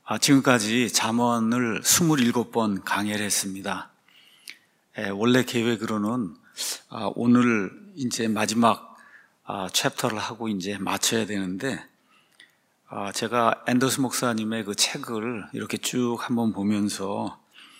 지금까지 잠언을 27번 강의를 했습니다. 원래 계획으로는 오늘 이제 마지막 챕터를 하고 이제 마쳐야 되는데, 제가 앤더스 목사님의 그 책을 이렇게 쭉 한번 보면서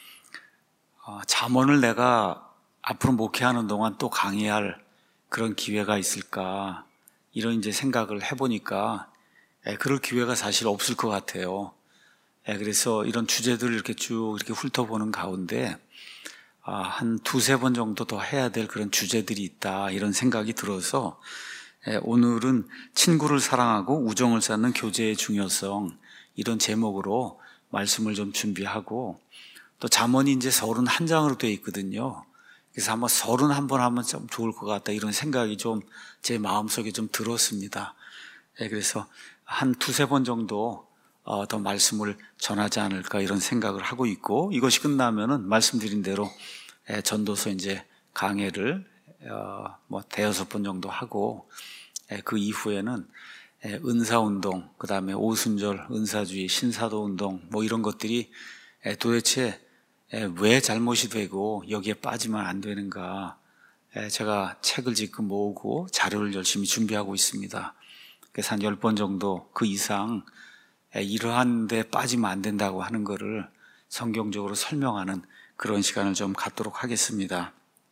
잠언을 내가 앞으로 목회하는 동안 또 강의할 그런 기회가 있을까, 이런 이제 생각을 해보니까 그럴 기회가 사실 없을 것 같아요. 그래서 이런 주제들을 이렇게 쭉 이렇게 훑어보는 가운데 한 두세 번 정도 더 해야 될 그런 주제들이 있다, 이런 생각이 들어서 오늘은 친구를 사랑하고 우정을 쌓는 교제의 중요성, 이런 제목으로 말씀을 좀 준비하고, 또 잠언이 이제 31장으로 되어 있거든요. 그래서 한번 31번 하면 좀 좋을 것 같다, 이런 생각이 좀 제 마음속에 좀 들었습니다. 그래서 한 두세 번 정도 더 말씀을 전하지 않을까, 이런 생각을 하고 있고, 이것이 끝나면은 말씀드린 대로 전도서 이제 강해를 대여섯 번 정도 하고, 그 이후에는 은사운동, 그 다음에 오순절, 은사주의, 신사도운동, 이런 것들이 도대체 왜 잘못이 되고 여기에 빠지면 안 되는가, 제가 책을 지금 모으고 자료를 열심히 준비하고 있습니다. 그래서 한 10번 정도 그 이상 이러한 데 빠지면 안 된다고 하는 거를 성경적으로 설명하는 그런 시간을 좀 갖도록 하겠습니다.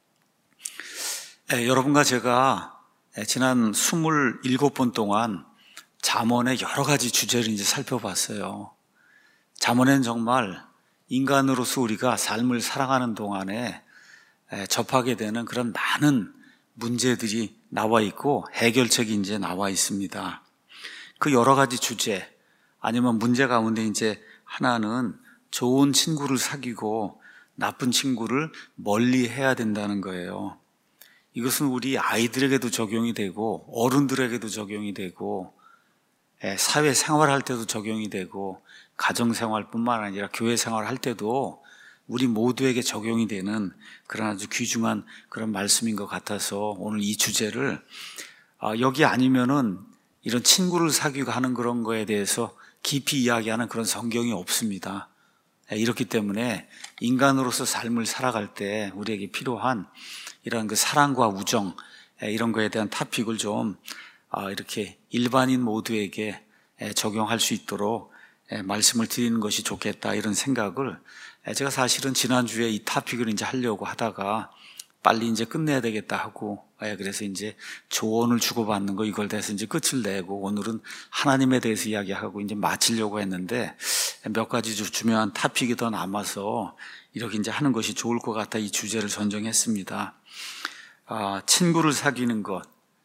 여러분과 제가 지난 27번 동안 잠언의 여러 가지 주제를 이제 살펴봤어요. 잠언에는 정말 인간으로서 우리가 삶을 살아가는 동안에 접하게 되는 그런 많은 문제들이 나와 있고 해결책이 이제 나와 있습니다. 그 여러 가지 주제, 아니면 문제 가운데 이제 하나는 좋은 친구를 사귀고 나쁜 친구를 멀리 해야 된다는 거예요. 이것은 우리 아이들에게도 적용이 되고 어른들에게도 적용이 되고 사회생활할 때도 적용이 되고 가정생활뿐만 아니라 교회생활할 때도 우리 모두에게 적용이 되는 그런 아주 귀중한 그런 말씀인 것 같아서 오늘 이 주제를 여기 아니면은 이런 친구를 사귀고 하는 그런 거에 대해서 깊이 이야기하는 그런 성경이 없습니다. 이렇기 때문에 인간으로서 삶을 살아갈 때 우리에게 필요한 이런 그 사랑과 우정, 이런 거에 대한 토픽을 좀 이렇게 일반인 모두에게 적용할 수 있도록 말씀을 드리는 것이 좋겠다, 이런 생각을, 제가 사실은 지난주에 이 토픽을 이제 하려고 하다가 빨리 이제 끝내야 되겠다 하고, 그래서 이제 조언을 주고받는 거, 이걸 대해서 이제 끝을 내고 오늘은 하나님에 대해서 이야기하고 이제 마치려고 했는데, 몇 가지 중요한 토픽이 더 남아서 이렇게 이제 하는 것이 좋을 것 같아 이 주제를 선정했습니다. 친구를 사귀는 것.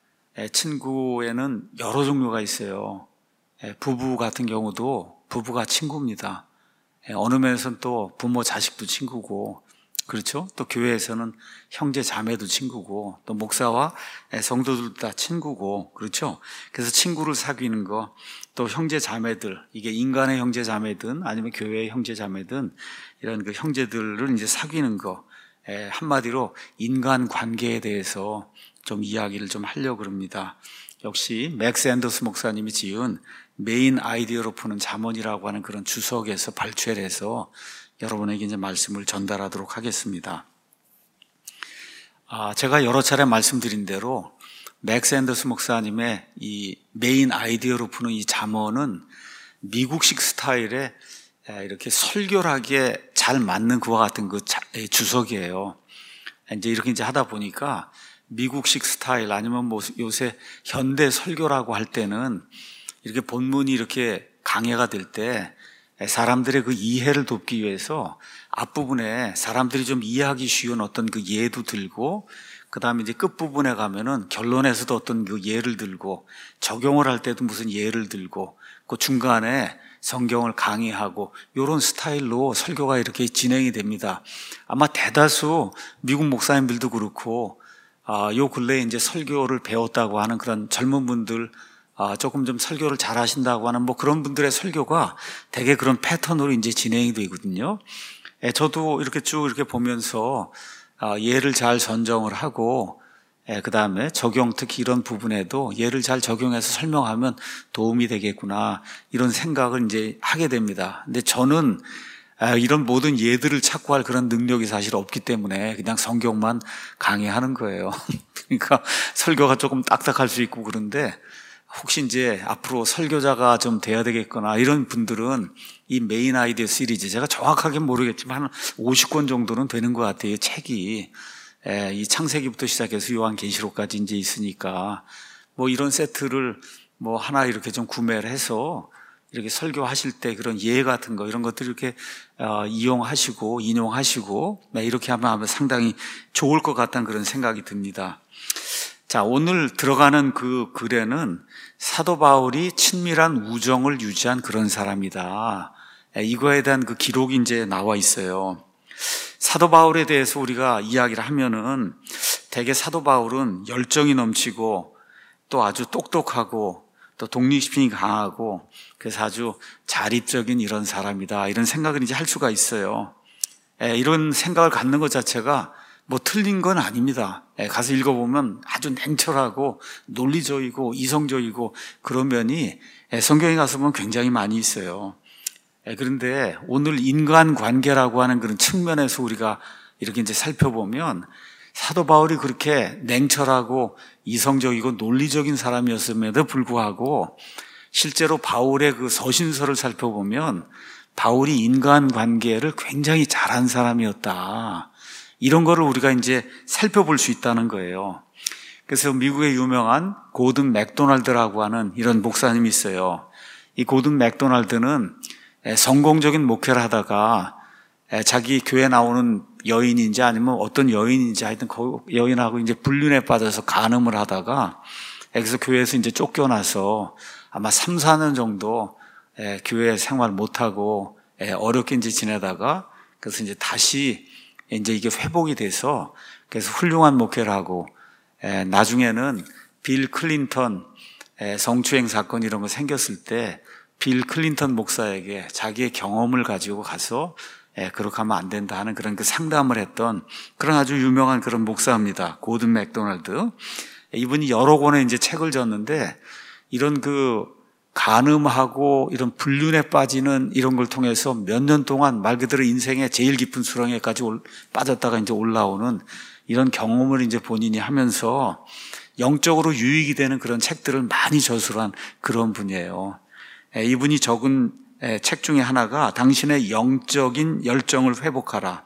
친구에는 여러 종류가 있어요. 부부 같은 경우도 부부가 친구입니다. 어느 면에서는 또 부모 자식도 친구고, 그렇죠? 또 교회에서는 형제 자매도 친구고, 또 목사와 성도들도 다 친구고, 그렇죠? 그래서 친구를 사귀는 거, 또 형제 자매들, 이게 인간의 형제 자매든 아니면 교회의 형제 자매든 이런 그 형제들을 이제 사귀는 거, 한마디로 인간 관계에 대해서 좀 이야기를 좀 하려고 합니다. 역시 맥스 앤더스 목사님이 지은 메인 아이디어로 푸는 잠언이라고 하는 그런 주석에서 발췌를 해서 여러분에게 이제 말씀을 전달하도록 하겠습니다. 제가 여러 차례 말씀드린 대로 맥스 앤더스 목사님의 이 메인 아이디어로 푸는 이 잠언은 미국식 스타일의 이렇게 설교하기에 잘 맞는 그와 같은 그 주석이에요. 이제 이렇게 이제 하다 보니까 미국식 스타일, 아니면 요새 현대 설교라고 할 때는 이렇게 본문이 이렇게 강해가 될 때 사람들의 그 이해를 돕기 위해서 앞부분에 사람들이 좀 이해하기 쉬운 어떤 그 예도 들고, 그 다음에 이제 끝부분에 가면은 결론에서도 어떤 그 예를 들고, 적용을 할 때도 무슨 예를 들고, 그 중간에 성경을 강의하고, 이런 스타일로 설교가 이렇게 진행이 됩니다. 아마 대다수 미국 목사님들도 그렇고, 요 근래에 이제 설교를 배웠다고 하는 그런 젊은 분들, 조금 좀 설교를 잘 하신다고 하는 그런 분들의 설교가 되게 그런 패턴으로 이제 진행이 되거든요. 저도 이렇게 쭉 이렇게 보면서 예를 잘 선정을 하고 그 다음에 적용, 특히 이런 부분에도 예를 잘 적용해서 설명하면 도움이 되겠구나, 이런 생각을 이제 하게 됩니다. 근데 저는 이런 모든 예들을 찾고 할 그런 능력이 사실 없기 때문에 그냥 성경만 강의하는 거예요. 그러니까 설교가 조금 딱딱할 수 있고 그런데, 혹시 이제 앞으로 설교자가 좀 돼야 되겠거나 이런 분들은 이 메인 아이디어 시리즈, 제가 정확하게 모르겠지만 한 50권 정도는 되는 것 같아요. 책이. 이 창세기부터 시작해서 요한계시록까지 이제 있으니까 뭐 이런 세트를 뭐 하나 이렇게 좀 구매를 해서 이렇게 설교하실 때 그런 예 같은 거 이런 것들 이렇게 이용하시고 인용하시고 이렇게 하면 상당히 좋을 것 같다는 그런 생각이 듭니다. 자, 오늘 들어가는 그 글에는 사도 바울이 친밀한 우정을 유지한 그런 사람이다, 이거에 대한 그 기록이 이제 나와 있어요. 사도 바울에 대해서 우리가 이야기를 하면은 대개 사도 바울은 열정이 넘치고 또 아주 똑똑하고 또 독립심이 강하고 그래서 아주 자립적인 이런 사람이다, 이런 생각을 이제 할 수가 있어요. 이런 생각을 갖는 것 자체가 뭐 틀린 건 아닙니다. 가서 읽어보면 아주 냉철하고 논리적이고 이성적이고 그런 면이 성경에 가서 보면 굉장히 많이 있어요. 그런데 오늘 인간관계라고 하는 그런 측면에서 우리가 이렇게 이제 살펴보면 사도 바울이 그렇게 냉철하고 이성적이고 논리적인 사람이었음에도 불구하고 실제로 바울의 그 서신서를 살펴보면 바울이 인간관계를 굉장히 잘한 사람이었다, 이런 거를 우리가 이제 살펴볼 수 있다는 거예요. 그래서 미국의 유명한 고든 맥도날드라고 하는 이런 목사님이 있어요. 이 고든 맥도날드는 성공적인 목회를 하다가 자기 교회 나오는 여인인지 아니면 어떤 여인인지 하여튼 그 여인하고 이제 불륜에 빠져서 간음을 하다가 그래서 교회에서 이제 쫓겨나서 아마 3, 4년 정도 교회 생활 못하고 어렵게 이제 지내다가 그래서 이제 다시 이제 이게 회복이 돼서 그래서 훌륭한 목회를 하고 나중에는 빌 클린턴 성추행 사건 이런 거 생겼을 때 빌 클린턴 목사에게 자기의 경험을 가지고 가서 그렇게 하면 안 된다 하는 그런 그 상담을 했던 그런 아주 유명한 그런 목사입니다. 고든 맥도날드. 이분이 여러 권의 이제 책을 졌는데 이런 그 간음하고 이런 불륜에 빠지는 이런 걸 통해서 몇 년 동안 말 그대로 인생의 제일 깊은 수렁에까지 빠졌다가 이제 올라오는 이런 경험을 이제 본인이 하면서 영적으로 유익이 되는 그런 책들을 많이 저술한 그런 분이에요. 이분이 적은 책 중에 하나가 당신의 영적인 열정을 회복하라.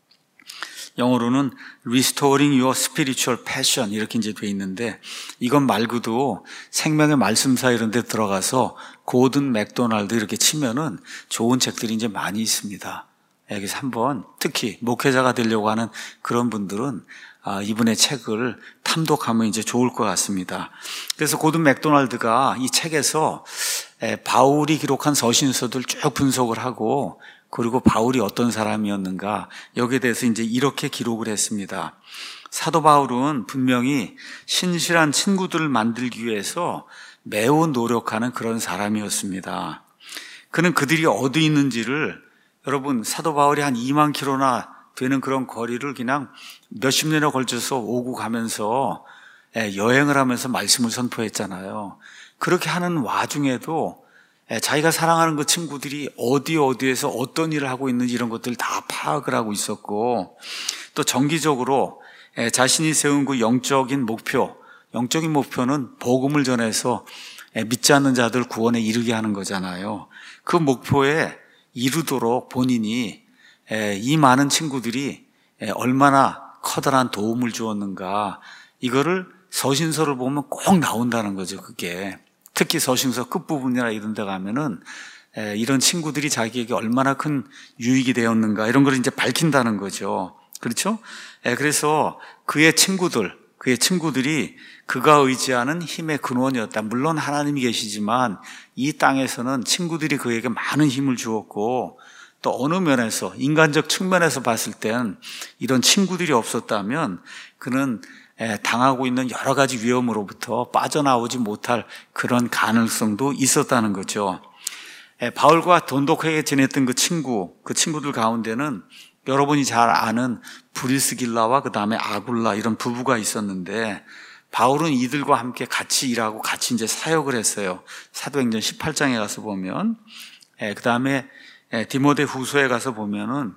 영어로는 Restoring Your Spiritual Passion 이렇게 이제 돼 있는데, 이건 말고도 생명의 말씀사 이런 데 들어가서 고든 맥도날드 이렇게 치면은 좋은 책들이 이제 많이 있습니다. 여기서 한번 특히 목회자가 되려고 하는 그런 분들은 이분의 책을 탐독하면 이제 좋을 것 같습니다. 그래서 고든 맥도날드가 이 책에서 바울이 기록한 서신서들 쭉 분석을 하고 그리고 바울이 어떤 사람이었는가 여기에 대해서 이제 이렇게 기록을 했습니다. 사도 바울은 분명히 신실한 친구들을 만들기 위해서 매우 노력하는 그런 사람이었습니다. 그는 그들이 어디 있는지를 여러분 사도 바울이 한 2만 킬로나 되는 그런 거리를 그냥 몇십 년에 걸쳐서 오고 가면서 여행을 하면서 말씀을 선포했잖아요. 그렇게 하는 와중에도 자기가 사랑하는 그 친구들이 어디에서 어떤 일을 하고 있는지 이런 것들을 다 파악을 하고 있었고 또 정기적으로 자신이 세운 그 영적인 목표는 복음을 전해서 믿지 않는 자들 구원에 이르게 하는 거잖아요. 그 목표에 이루도록 본인이 이 많은 친구들이 얼마나 커다란 도움을 주었는가 이거를 서신서를 보면 꼭 나온다는 거죠. 그게 특히 서신서 끝부분이나 이런 데 가면은 이런 친구들이 자기에게 얼마나 큰 유익이 되었는가 이런 걸 이제 밝힌다는 거죠. 그렇죠? 그래서 그의 친구들이 그가 의지하는 힘의 근원이었다. 물론 하나님이 계시지만 이 땅에서는 친구들이 그에게 많은 힘을 주었고 또 어느 면에서 인간적 측면에서 봤을 땐 이런 친구들이 없었다면 그는 당하고 있는 여러 가지 위험으로부터 빠져나오지 못할 그런 가능성도 있었다는 거죠. 바울과 돈독하게 지냈던 그 친구들 가운데는 여러분이 잘 아는 브리스길라와 그 다음에 아굴라 이런 부부가 있었는데 바울은 이들과 함께 같이 일하고 같이 이제 사역을 했어요. 사도행전 18장에 가서 보면, 그 다음에 디모데 후서에 가서 보면은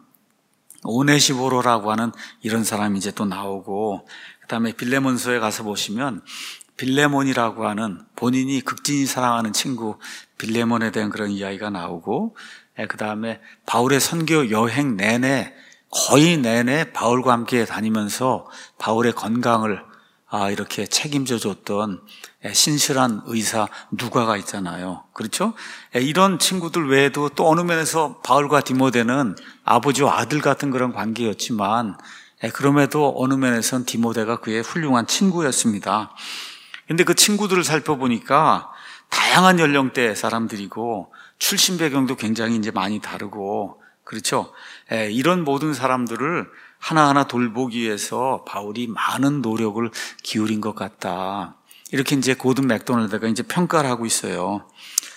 오네시보로라고 하는 이런 사람이 이제 또 나오고, 그 다음에 빌레몬서에 가서 보시면 빌레몬이라고 하는 본인이 극진히 사랑하는 친구 빌레몬에 대한 그런 이야기가 나오고, 그 다음에 바울의 선교 여행 내내 거의 내내 바울과 함께 다니면서 바울의 건강을 이렇게 책임져 줬던 신실한 의사 누가가 있잖아요. 그렇죠? 이런 친구들 외에도 또 어느 면에서 바울과 디모데는 아버지와 아들 같은 그런 관계였지만 그럼에도 어느 면에서는 디모데가 그의 훌륭한 친구였습니다. 근데 그 친구들을 살펴보니까 다양한 연령대 사람들이고 출신 배경도 굉장히 이제 많이 다르고, 그렇죠? 이런 모든 사람들을 하나하나 돌보기 위해서 바울이 많은 노력을 기울인 것 같다. 이렇게 이제 고든 맥도날드가 이제 평가를 하고 있어요.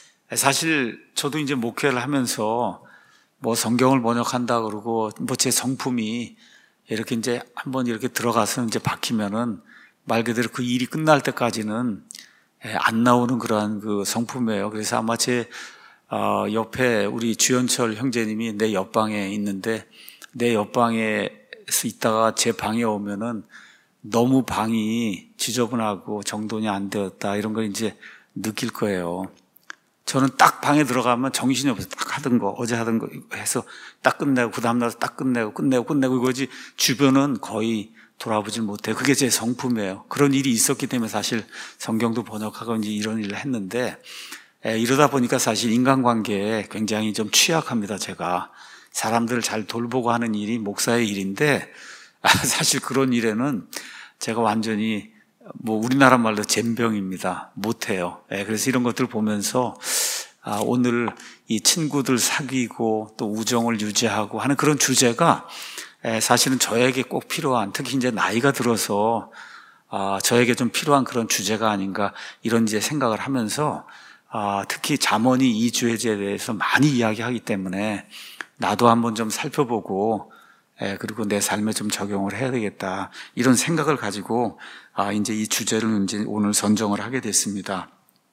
사실 저도 이제 목회를 하면서 뭐 성경을 번역한다 그러고 뭐 제 성품이 이렇게 이제 한번 이렇게 들어가서 이제 박히면은 말 그대로 그 일이 끝날 때까지는 안 나오는 그러한 그 성품이에요. 그래서 아마 제 옆에 우리 주연철 형제님이 내 옆방에 있는데, 내 옆방에서 있다가 제 방에 오면은 너무 방이 지저분하고 정돈이 안 되었다 이런 걸 이제 느낄 거예요. 저는 딱 방에 들어가면 정신이 없어서 딱 하던 거, 어제 하던 거 해서 딱 끝내고 그 다음날 딱 끝내고 이거지 주변은 거의 돌아보질 못해요. 그게 제 성품이에요. 그런 일이 있었기 때문에 사실 성경도 번역하고 이제 이런 일을 했는데, 이러다 보니까 사실 인간관계에 굉장히 좀 취약합니다. 제가 사람들을 잘 돌보고 하는 일이 목사의 일인데 사실 그런 일에는 제가 완전히 뭐 우리나라 말로 젬병입니다. 못해요. 그래서 이런 것들을 보면서 오늘 이 친구들 사귀고 또 우정을 유지하고 하는 그런 주제가 사실은 저에게 꼭 필요한, 특히 이제 나이가 들어서 저에게 좀 필요한 그런 주제가 아닌가 이런 이제 생각을 하면서 특히 잠언이 이 주제에 대해서 많이 이야기하기 때문에 나도 한번 좀 살펴보고 그리고 내 삶에 좀 적용을 해야 되겠다 이런 생각을 가지고 이제 이 주제를 이제 오늘 선정을 하게 됐습니다.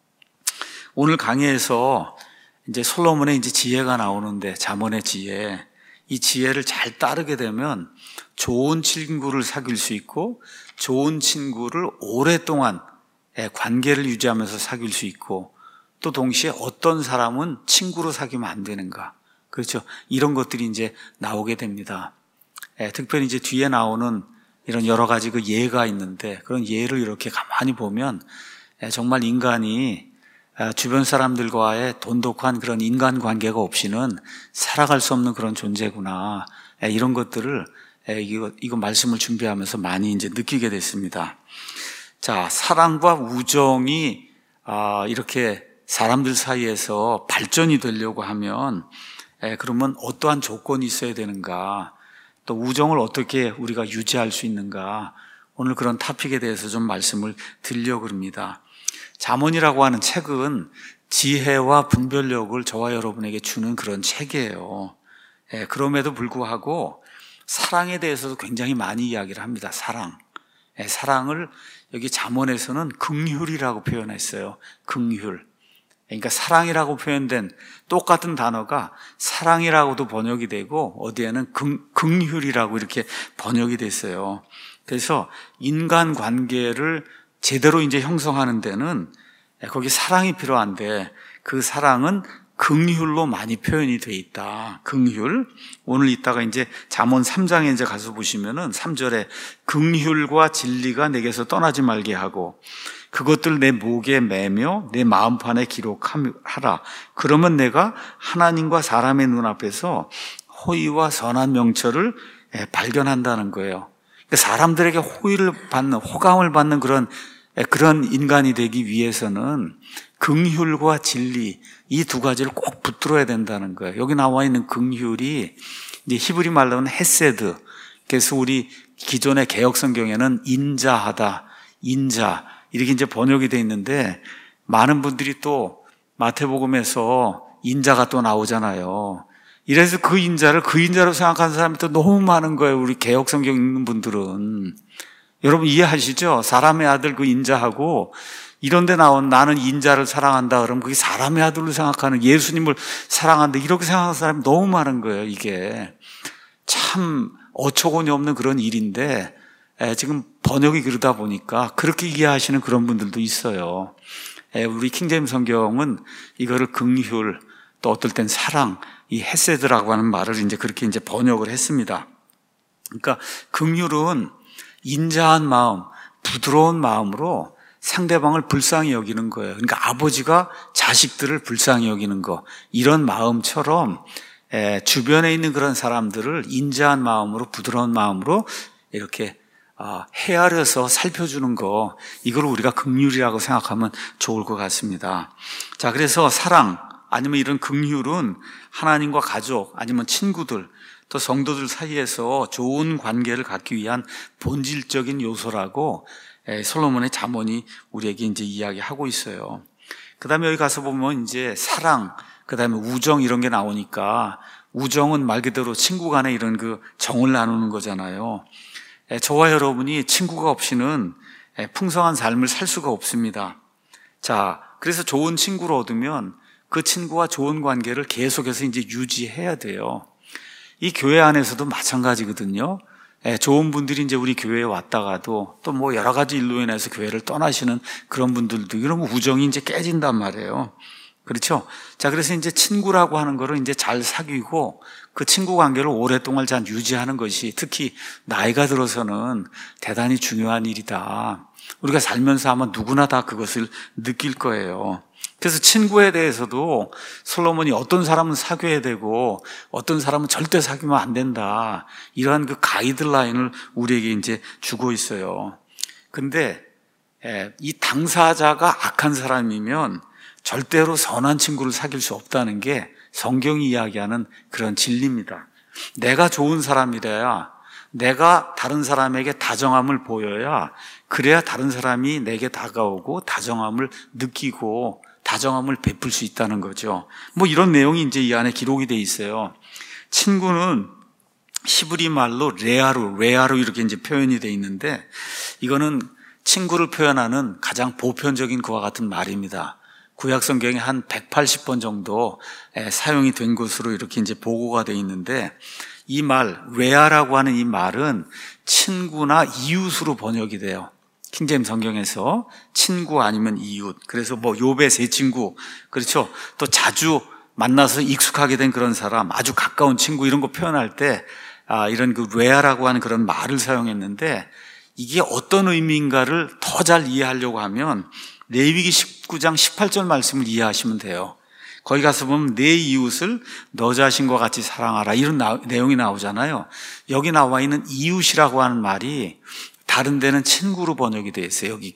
오늘 강의에서 이제 솔로몬의 이제 지혜가 나오는데, 잠언의 지혜, 이 지혜를 잘 따르게 되면 좋은 친구를 사귈 수 있고 좋은 친구를 오랫동안 관계를 유지하면서 사귈 수 있고, 또 동시에 어떤 사람은 친구로 사귀면 안 되는가, 그렇죠? 이런 것들이 이제 나오게 됩니다. 특별히 이제 뒤에 나오는 이런 여러 가지 그 예가 있는데, 그런 예를 이렇게 가만히 보면 정말 인간이 주변 사람들과의 돈독한 그런 인간관계가 없이는 살아갈 수 없는 그런 존재구나, 이런 것들을 이거 말씀을 준비하면서 많이 이제 느끼게 됐습니다. 자, 사랑과 우정이 이렇게 사람들 사이에서 발전이 되려고 하면 그러면 어떠한 조건이 있어야 되는가, 또 우정을 어떻게 우리가 유지할 수 있는가, 오늘 그런 토픽에 대해서 좀 말씀을 드리려고 합니다. 잠언이라고 하는 책은 지혜와 분별력을 저와 여러분에게 주는 그런 책이에요. 그럼에도 불구하고 사랑에 대해서도 굉장히 많이 이야기를 합니다. 사랑을 여기 잠언에서는 긍휼이라고 표현했어요. 긍휼. 그러니까 사랑이라고 표현된 똑같은 단어가 사랑이라고도 번역이 되고 어디에는 긍휼이라고 이렇게 번역이 됐어요. 그래서 인간관계를 제대로 이제 형성하는 데는 거기 사랑이 필요한데, 그 사랑은 긍휼로 많이 표현이 돼 있다. 긍휼. 오늘 이따가 이제 잠언 3장에 이제 가서 보시면은 3절에 긍휼과 진리가 내게서 떠나지 말게 하고 그것들 내 목에 매며 내 마음판에 기록하라. 그러면 내가 하나님과 사람의 눈앞에서 호의와 선한 명철을 발견한다는 거예요. 사람들에게 호의를 받는, 호감을 받는 그런 인간이 되기 위해서는 긍휼과 진리, 이 두 가지를 꼭 붙들어야 된다는 거예요. 여기 나와 있는 긍휼이 이제 히브리 말로는 헤세드. 그래서 우리 기존의 개역 성경에는 인자하다, 인자 이렇게 이제 번역이 되어 있는데, 많은 분들이 또 마태복음에서 인자가 또 나오잖아요. 이래서 그 인자를 그 인자로 생각하는 사람이 또 너무 많은 거예요. 우리 개역 성경 읽는 분들은. 여러분 이해하시죠? 사람의 아들 그 인자하고 이런 데 나온 나는 인자를 사랑한다 그러면 그게 사람의 아들로 생각하는 예수님을 사랑한다 이렇게 생각하는 사람이 너무 많은 거예요. 이게 참 어처구니 없는 그런 일인데 지금 번역이 그러다 보니까 그렇게 이해하시는 그런 분들도 있어요. 우리 킹제임스 성경은 이거를 긍휼 또 어떨 땐 사랑 이 헤세드라고 하는 말을 이제 그렇게 이제 번역을 했습니다. 그러니까 긍휼은 인자한 마음, 부드러운 마음으로 상대방을 불쌍히 여기는 거예요. 그러니까 아버지가 자식들을 불쌍히 여기는 거 이런 마음처럼 주변에 있는 그런 사람들을 인자한 마음으로 부드러운 마음으로 이렇게 헤아려서 살펴주는 거 이걸 우리가 긍휼이라고 생각하면 좋을 것 같습니다. 자, 그래서 사랑 아니면 이런 긍휼은 하나님과 가족 아니면 친구들 또 성도들 사이에서 좋은 관계를 갖기 위한 본질적인 요소라고 솔로몬의 잠언이 우리에게 이제 이야기하고 있어요. 그 다음에 여기 가서 보면 이제 사랑, 그 다음에 우정 이런 게 나오니까 우정은 말 그대로 친구 간에 이런 그 정을 나누는 거잖아요. 저와 여러분이 친구가 없이는 풍성한 삶을 살 수가 없습니다. 자, 그래서 좋은 친구를 얻으면 그 친구와 좋은 관계를 계속해서 이제 유지해야 돼요. 이 교회 안에서도 마찬가지거든요. 좋은 분들이 이제 우리 교회에 왔다가도 또 뭐 여러 가지 일로 인해서 교회를 떠나시는 그런 분들도 이러면 우정이 이제 깨진단 말이에요. 그렇죠? 자, 그래서 이제 친구라고 하는 거를 이제 잘 사귀고 그 친구 관계를 오랫동안 잘 유지하는 것이 특히 나이가 들어서는 대단히 중요한 일이다. 우리가 살면서 아마 누구나 다 그것을 느낄 거예요. 그래서 친구에 대해서도 솔로몬이 어떤 사람은 사귀어야 되고 어떤 사람은 절대 사귀면 안 된다. 이러한 그 가이드라인을 우리에게 이제 주고 있어요. 근데 이 당사자가 악한 사람이면 절대로 선한 친구를 사귈 수 없다는 게 성경이 이야기하는 그런 진리입니다. 내가 좋은 사람이래야 내가 다른 사람에게 다정함을 보여야 그래야 다른 사람이 내게 다가오고 다정함을 느끼고 다정함을 베풀 수 있다는 거죠. 뭐 이런 내용이 이제 이 안에 기록이 돼 있어요. 친구는 히브리 말로 레아로 이렇게 이제 표현이 돼 있는데 이거는 친구를 표현하는 가장 보편적인 그와 같은 말입니다. 구약 성경에 한 180번 정도 사용이 된 것으로 이렇게 이제 보고가 돼 있는데 이 말, 레아라고 하는 이 말은 친구나 이웃으로 번역이 돼요. 킹제임스 성경에서 친구 아니면 이웃. 그래서 뭐 욥의 세 친구, 그렇죠? 또 자주 만나서 익숙하게 된 그런 사람, 아주 가까운 친구 이런 거 표현할 때 이런 그 레아라고 하는 그런 말을 사용했는데 이게 어떤 의미인가를 더 잘 이해하려고 하면 레위기 19장 18절 말씀을 이해하시면 돼요. 거기 가서 보면 내 이웃을 너 자신과 같이 사랑하라 이런 내용이 나오잖아요. 여기 나와 있는 이웃이라고 하는 말이 다른 데는 친구로 번역이 되어 있어요. 여기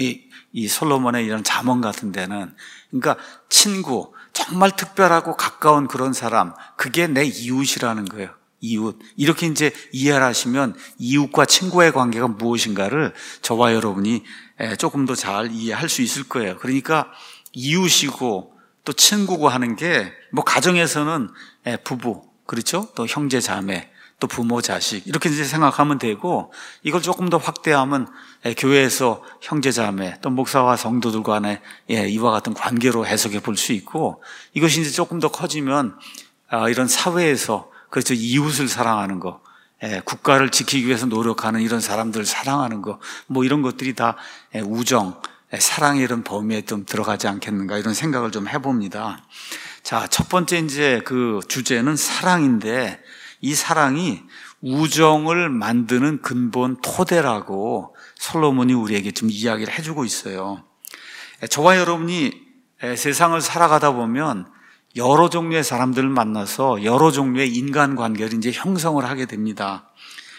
이 솔로몬의 이런 잠언 같은 데는. 그러니까 친구, 정말 특별하고 가까운 그런 사람, 그게 내 이웃이라는 거예요. 이웃. 이렇게 이제 이해를 하시면 이웃과 친구의 관계가 무엇인가를 저와 여러분이 조금 더 잘 이해할 수 있을 거예요. 그러니까 이웃이고 또 친구고 하는 게 뭐 가정에서는 부부, 그렇죠? 또 형제 자매, 또 부모 자식 이렇게 이제 생각하면 되고 이걸 조금 더 확대하면 교회에서 형제 자매 또 목사와 성도들 간의 이와 같은 관계로 해석해 볼 수 있고 이것이 이제 조금 더 커지면 이런 사회에서 그렇죠 이웃을 사랑하는 거 국가를 지키기 위해서 노력하는 이런 사람들을 사랑하는 거 뭐 이런 것들이 다 우정 사랑의 이런 범위에 좀 들어가지 않겠는가 이런 생각을 좀 해봅니다. 자, 첫 번째 이제 그 주제는 사랑인데 이 사랑이 우정을 만드는 근본 토대라고 솔로몬이 우리에게 좀 이야기를 해주고 있어요. 저와 여러분이 세상을 살아가다 보면 여러 종류의 사람들을 만나서 여러 종류의 인간관계를 이제 형성을 하게 됩니다.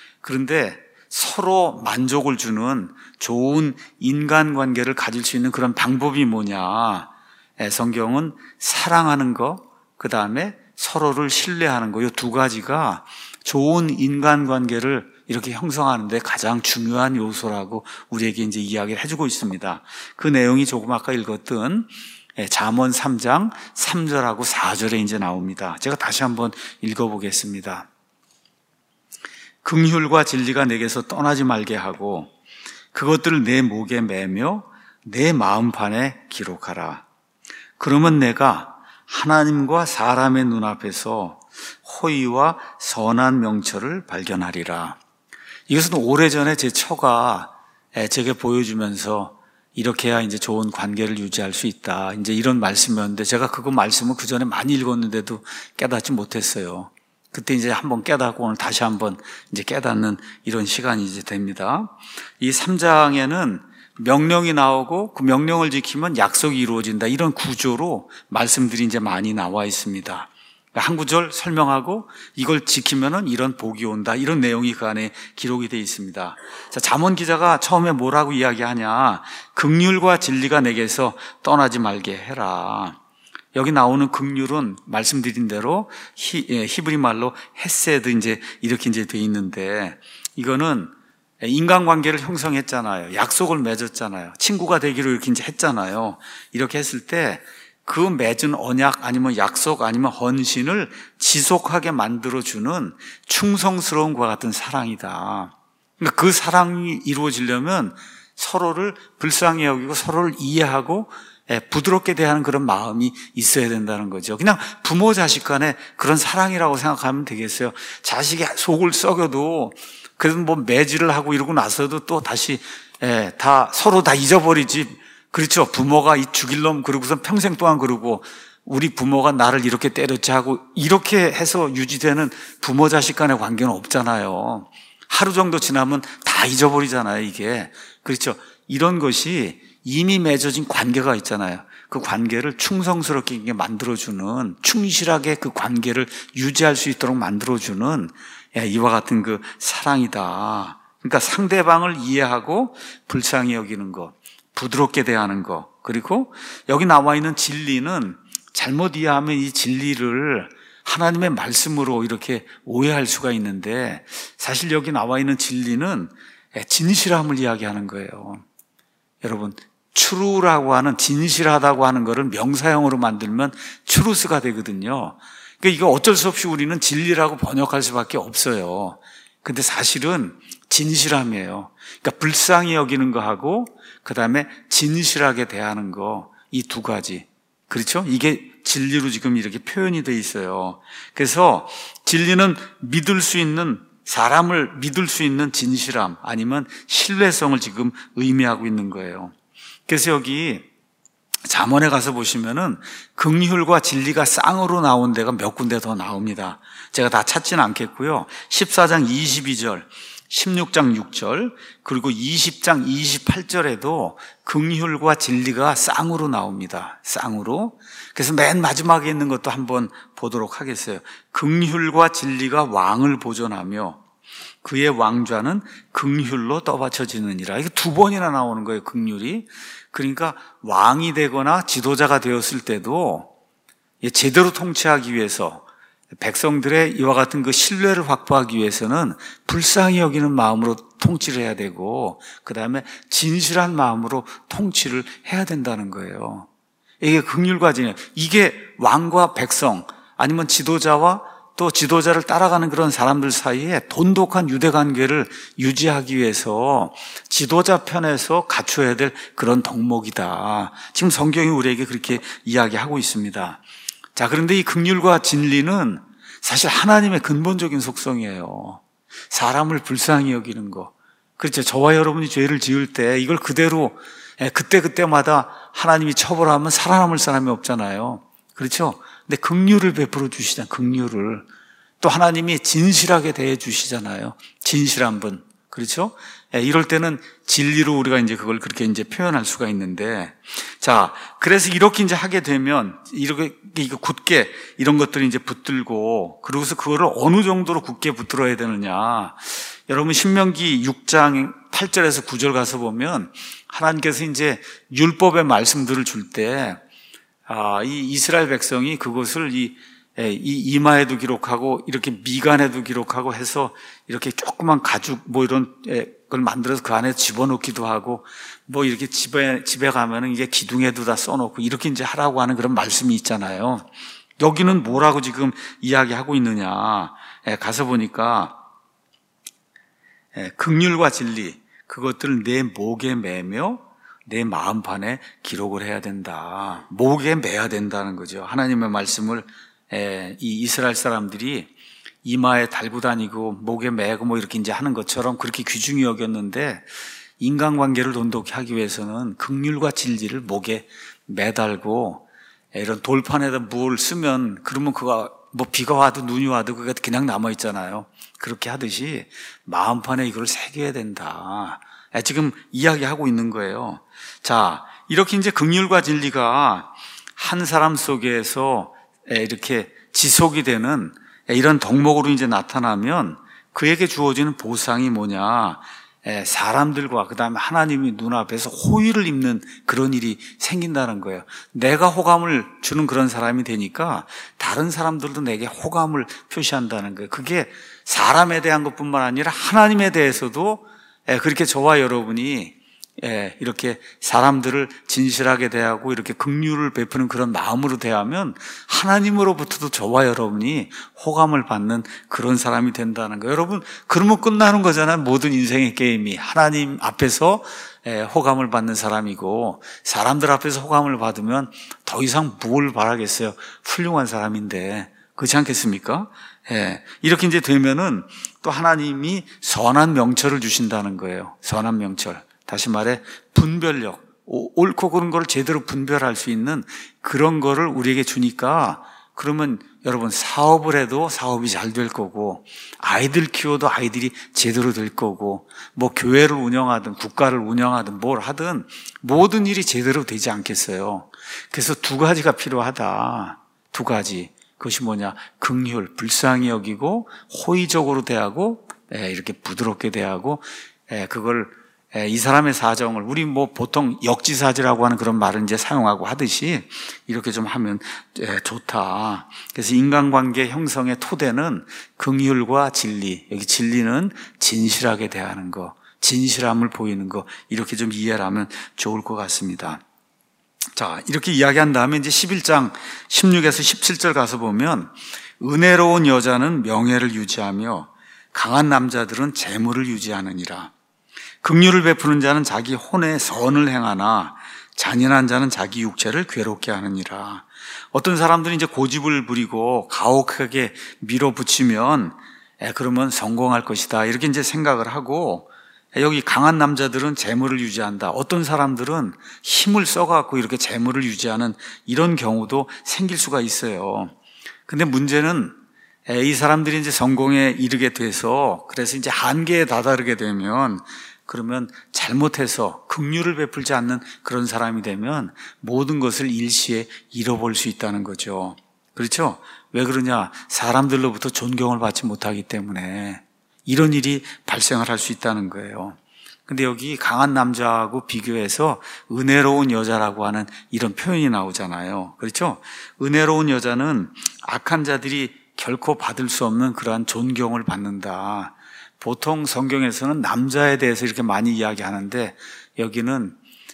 그런데 서로 만족을 주는 좋은 인간관계를 가질 수 있는 그런 방법이 뭐냐? 성경은 사랑하는 거, 그 다음에 서로를 신뢰하는 거, 이 두 가지가 좋은 인간관계를 이렇게 형성하는데 가장 중요한 요소라고 우리에게 이제 이야기를 해주고 있습니다. 그 내용이 조금 아까 읽었던 잠언 3장 3절하고 4절에 이제 나옵니다. 제가 다시 한번 읽어보겠습니다. 긍휼과 진리가 내게서 떠나지 말게 하고 그것들을 내 목에 매며 내 마음판에 기록하라. 그러면 내가 하나님과 사람의 눈앞에서 호의와 선한 명철을 발견하리라. 이것은 오래전에 제 처가 제게 보여주면서 이렇게 해야 이제 좋은 관계를 유지할 수 있다, 이제 이런 말씀이었는데, 제가 그거 말씀을 그 전에 많이 읽었는데도 깨닫지 못했어요. 그때 이제 한번 깨닫고 오늘 다시 한번 이제 깨닫는 이런 시간이 이제 됩니다. 이 3장에는 명령이 나오고 그 명령을 지키면 약속이 이루어진다, 이런 구조로 말씀들이 이제 많이 나와 있습니다. 한 구절 설명하고 이걸 지키면은 이런 복이 온다, 이런 내용이 그 안에 기록이 되어 있습니다. 자, 잠언 기자가 처음에 뭐라고 이야기하냐? 긍휼과 진리가 내게서 떠나지 말게 해라. 여기 나오는 긍휼은 말씀드린 대로 히브리 말로 헤세드, 이제 이렇게 이제 되어 있는데, 이거는 인간관계를 형성했잖아요. 약속을 맺었잖아요. 친구가 되기로 이렇게 이제 했잖아요. 이렇게 했을 때 그 맺은 언약 아니면 약속 아니면 헌신을 지속하게 만들어주는 충성스러운 것과 같은 사랑이다. 그러니까 그 사랑이 이루어지려면 서로를 불쌍히 여기고 서로를 이해하고 부드럽게 대하는 그런 마음이 있어야 된다는 거죠. 그냥 부모 자식 간에 그런 사랑이라고 생각하면 되겠어요. 자식이 속을 썩여도 그래도 뭐 매질을 하고 이러고 나서도 또 다시 서로 다 잊어버리지. 그렇죠. 부모가 이 죽일 놈 그러고선 평생 동안 그러고, 우리 부모가 나를 이렇게 때렸지 하고 이렇게 해서 유지되는 부모 자식 간의 관계는 없잖아요. 하루 정도 지나면 다 잊어버리잖아요, 이게. 그렇죠. 이런 것이 이미 맺어진 관계가 있잖아요. 그 관계를 충성스럽게 만들어주는, 충실하게 그 관계를 유지할 수 있도록 만들어주는 이와 같은 그 사랑이다. 그러니까 상대방을 이해하고 불쌍히 여기는 것, 부드럽게 대하는 것, 그리고 여기 나와 있는 진리는 잘못 이해하면 이 진리를 하나님의 말씀으로 이렇게 오해할 수가 있는데, 사실 여기 나와 있는 진리는 진실함을 이야기하는 거예요. 여러분, true라고 하는, 진실하다고 하는 거를 명사형으로 만들면 truth가 되거든요. 그러니까 이거 어쩔 수 없이 우리는 진리라고 번역할 수밖에 없어요. 근데 사실은 진실함이에요. 그러니까 불쌍히 여기는 거하고 그 다음에 진실하게 대하는 거, 이 두 가지. 그렇죠? 이게 진리로 지금 이렇게 표현이 돼 있어요. 그래서 진리는 믿을 수 있는, 사람을 믿을 수 있는 진실함 아니면 신뢰성을 지금 의미하고 있는 거예요. 그래서 여기 잠언에 가서 보시면은 긍휼과 진리가 쌍으로 나온 데가 몇 군데 더 나옵니다. 제가 다 찾지는 않겠고요. 14장 22절, 16장 6절, 그리고 20장 28절에도 긍휼과 진리가 쌍으로 나옵니다. 쌍으로. 그래서 맨 마지막에 있는 것도 한번 보도록 하겠어요. 긍휼과 진리가 왕을 보존하며 그의 왕좌는 긍휼로 떠받쳐지느니라. 이게 두 번이나 나오는 거예요, 긍휼이. 그러니까 왕이 되거나 지도자가 되었을 때도 제대로 통치하기 위해서, 백성들의 이와 같은 그 신뢰를 확보하기 위해서는 불쌍히 여기는 마음으로 통치를 해야 되고, 그 다음에 진실한 마음으로 통치를 해야 된다는 거예요. 이게 긍휼과 진리, 이게 왕과 백성 아니면 지도자와 또 지도자를 따라가는 그런 사람들 사이에 돈독한 유대관계를 유지하기 위해서 지도자 편에서 갖춰야 될 그런 덕목이다. 지금 성경이 우리에게 그렇게 이야기하고 있습니다. 자, 그런데 이 긍휼과 진리는 사실 하나님의 근본적인 속성이에요. 사람을 불쌍히 여기는 거. 그렇죠. 저와 여러분이 죄를 지을 때 이걸 그대로 그때마다 하나님이 처벌하면 살아남을 사람이 없잖아요. 그렇죠. 근데 긍휼을 베풀어 주시잖아요. 긍휼을. 또 하나님이 진실하게 대해 주시잖아요. 진실한 분. 그렇죠? 이럴 때는 진리로 우리가 이제 그걸 그렇게 이제 표현할 수가 있는데, 자, 그래서 이렇게 이제 하게 되면 이렇게 굳게 이런 것들이 이제 붙들고, 그러고서 그거를 어느 정도로 굳게 붙들어야 되느냐. 여러분 신명기 6장 8절에서 9절 가서 보면 하나님께서 이제 율법의 말씀들을 줄 때, 이 이스라엘 백성이 그것을 이 이마에도 기록하고 이렇게 미간에도 기록하고 해서 이렇게 조그만 가죽 뭐 이런 걸 만들어서 그 안에 집어넣기도 하고 뭐 이렇게 집에 가면은 이게 기둥에도 다 써놓고 이렇게 이제 하라고 하는 그런 말씀이 있잖아요. 여기는 뭐라고 지금 이야기하고 있느냐? 가서 보니까 긍휼과 진리 그것들을 내 목에 매며 내 마음판에 기록을 해야 된다. 목에 매야 된다는 거죠. 하나님의 말씀을 이 이스라엘 사람들이 이마에 달고 다니고 목에 매고 뭐 이렇게 이제 하는 것처럼 그렇게 귀중히 여겼는데 인간관계를 돈독히 하기 위해서는 긍휼과 진리를 목에 매달고 이런 돌판에다 뭘 쓰면 그러면 그거 뭐 비가 와도 눈이 와도 그게 그냥 남아 있잖아요. 그렇게 하듯이 마음판에 이걸 새겨야 된다. 지금 이야기하고 있는 거예요. 자, 이렇게 이제 긍휼과 진리가 한 사람 속에서 이렇게 지속이 되는 이런 덕목으로 이제 나타나면 그에게 주어지는 보상이 뭐냐? 사람들과 그다음에 하나님이 눈앞에서 호의를 입는 그런 일이 생긴다는 거예요. 내가 호감을 주는 그런 사람이 되니까 다른 사람들도 내게 호감을 표시한다는 거예요. 그게 사람에 대한 것뿐만 아니라 하나님에 대해서도 그렇게 저와 여러분이 이렇게 사람들을 진실하게 대하고 이렇게 긍휼을 베푸는 그런 마음으로 대하면 하나님으로부터도 저와 여러분이 호감을 받는 그런 사람이 된다는 거예요. 여러분, 그러면 끝나는 거잖아요. 모든 인생의 게임이 하나님 앞에서 호감을 받는 사람이고 사람들 앞에서 호감을 받으면 더 이상 뭘 바라겠어요. 훌륭한 사람인데 그렇지 않겠습니까? 이렇게 이제 되면은 또 하나님이 선한 명철을 주신다는 거예요. 선한 명철. 다시 말해 분별력, 옳고 그른 걸 제대로 분별할 수 있는 그런 거를 우리에게 주니까 그러면 여러분 사업을 해도 사업이 잘 될 거고 아이들 키워도 아이들이 제대로 될 거고 뭐 교회를 운영하든 국가를 운영하든 뭘 하든 모든 일이 제대로 되지 않겠어요. 그래서 두 가지가 필요하다. 두 가지. 그것이 뭐냐? 긍휼, 불쌍히 여기고 호의적으로 대하고 이렇게 부드럽게 대하고 그걸 이 사람의 사정을 우리 뭐 보통 역지사지라고 하는 그런 말을 이제 사용하고 하듯이 이렇게 좀 하면 좋다. 그래서 인간관계 형성의 토대는 긍휼과 진리. 여기 진리는 진실하게 대하는 거, 진실함을 보이는 거 이렇게 좀 이해를 하면 좋을 것 같습니다. 자, 이렇게 이야기한 다음에 이제 11장 16에서 17절 가서 보면 은혜로운 여자는 명예를 유지하며 강한 남자들은 재물을 유지하느니라. 긍휼을 베푸는 자는 자기 혼에 선을 행하나 잔인한 자는 자기 육체를 괴롭게 하느니라. 어떤 사람들은 이제 고집을 부리고 가혹하게 밀어붙이면 그러면 성공할 것이다 이렇게 이제 생각을 하고 여기 강한 남자들은 재물을 유지한다. 어떤 사람들은 힘을 써갖고 이렇게 재물을 유지하는 이런 경우도 생길 수가 있어요. 근데 문제는 이 사람들이 이제 성공에 이르게 돼서 그래서 이제 한계에 다다르게 되면 그러면 잘못해서 긍휼을 베풀지 않는 그런 사람이 되면 모든 것을 일시에 잃어버릴 수 있다는 거죠. 그렇죠? 왜 그러냐? 사람들로부터 존경을 받지 못하기 때문에 이런 일이 발생을 할 수 있다는 거예요. 근데 여기 강한 남자하고 비교해서 은혜로운 여자라고 하는 이런 표현이 나오잖아요. 그렇죠? 은혜로운 여자는 악한 자들이 결코 받을 수 없는 그러한 존경을 받는다. 보통 성경에서는 남자에 대해서 이렇게 많이 이야기하는데 여기는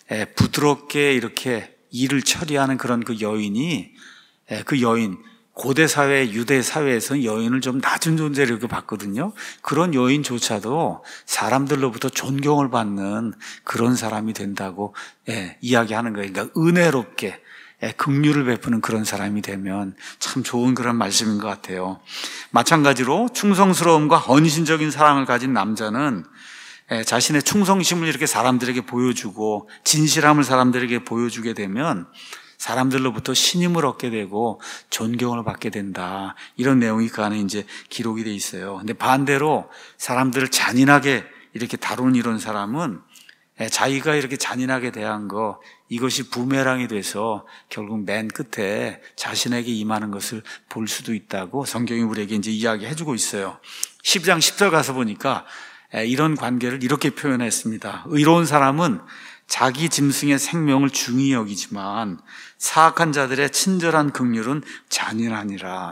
부드럽게 이렇게 일을 처리하는 그런 그 여인이 그 여인 고대 사회, 유대 사회에서는 여인을 좀 낮은 존재로 이렇게 봤거든요. 그런 여인조차도 사람들로부터 존경을 받는 그런 사람이 된다고 이야기하는 거예요. 그러니까 은혜롭게 긍휼을 베푸는 그런 사람이 되면 참 좋은 그런 말씀인 것 같아요. 마찬가지로 충성스러움과 헌신적인 사랑을 가진 남자는 자신의 충성심을 이렇게 사람들에게 보여주고 진실함을 사람들에게 보여주게 되면 사람들로부터 신임을 얻게 되고 존경을 받게 된다. 이런 내용이 그 안에 이제 기록이 돼 있어요. 근데 반대로 사람들을 잔인하게 이렇게 다루는 이런 사람은 자기가 이렇게 잔인하게 대한 거 이것이 부메랑이 돼서 결국 맨 끝에 자신에게 임하는 것을 볼 수도 있다고 성경이 우리에게 이제 이야기해 주고 있어요. 10장 10절 가서 보니까 이런 관계를 이렇게 표현했습니다. 의로운 사람은 자기 짐승의 생명을 중히 여기지만 사악한 자들의 친절한 긍휼은 잔인하니라.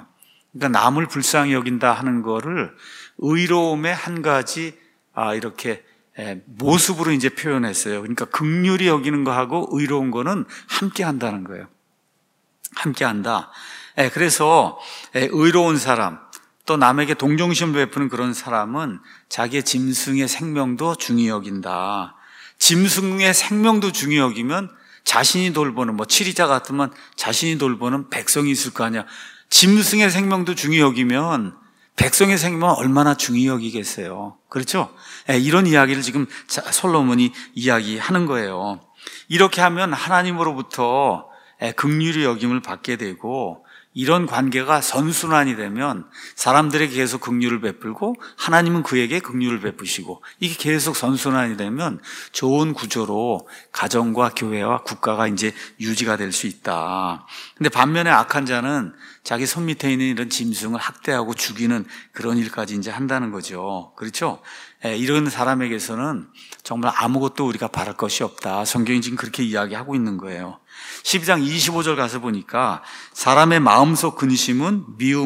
그러니까 남을 불쌍히 여긴다 하는 거를 의로움의 한 가지 이렇게 모습으로 이제 표현했어요. 그러니까 긍휼히 여기는 거하고 의로운 거는 함께 한다는 거예요. 함께 한다. 그래서 의로운 사람, 또 남에게 동정심을 베푸는 그런 사람은 자기의 짐승의 생명도 중히 여긴다. 짐승의 생명도 중히 여기면 자신이 돌보는 치리자 같으면 자신이 돌보는 백성이 있을 거 아니야. 짐승의 생명도 중히 여기면 백성의 생명은 얼마나 중히 여기겠어요. 그렇죠? 이런 이야기를 지금 솔로몬이 이야기하는 거예요. 이렇게 하면 하나님으로부터 긍휼히 여김을 받게 되고, 이런 관계가 선순환이 되면 사람들에게 계속 긍휼을 베풀고 하나님은 그에게 긍휼을 베푸시고, 이게 계속 선순환이 되면 좋은 구조로 가정과 교회와 국가가 이제 유지가 될 수 있다. 근데 반면에 악한 자는 자기 손 밑에 있는 이런 짐승을 학대하고 죽이는 그런 일까지 이제 한다는 거죠. 그렇죠? 이런 사람에게서는 정말 아무것도 우리가 바랄 것이 없다. 성경이 지금 그렇게 이야기하고 있는 거예요. 12장 25절 가서 보니까 사람의 마음속 근심은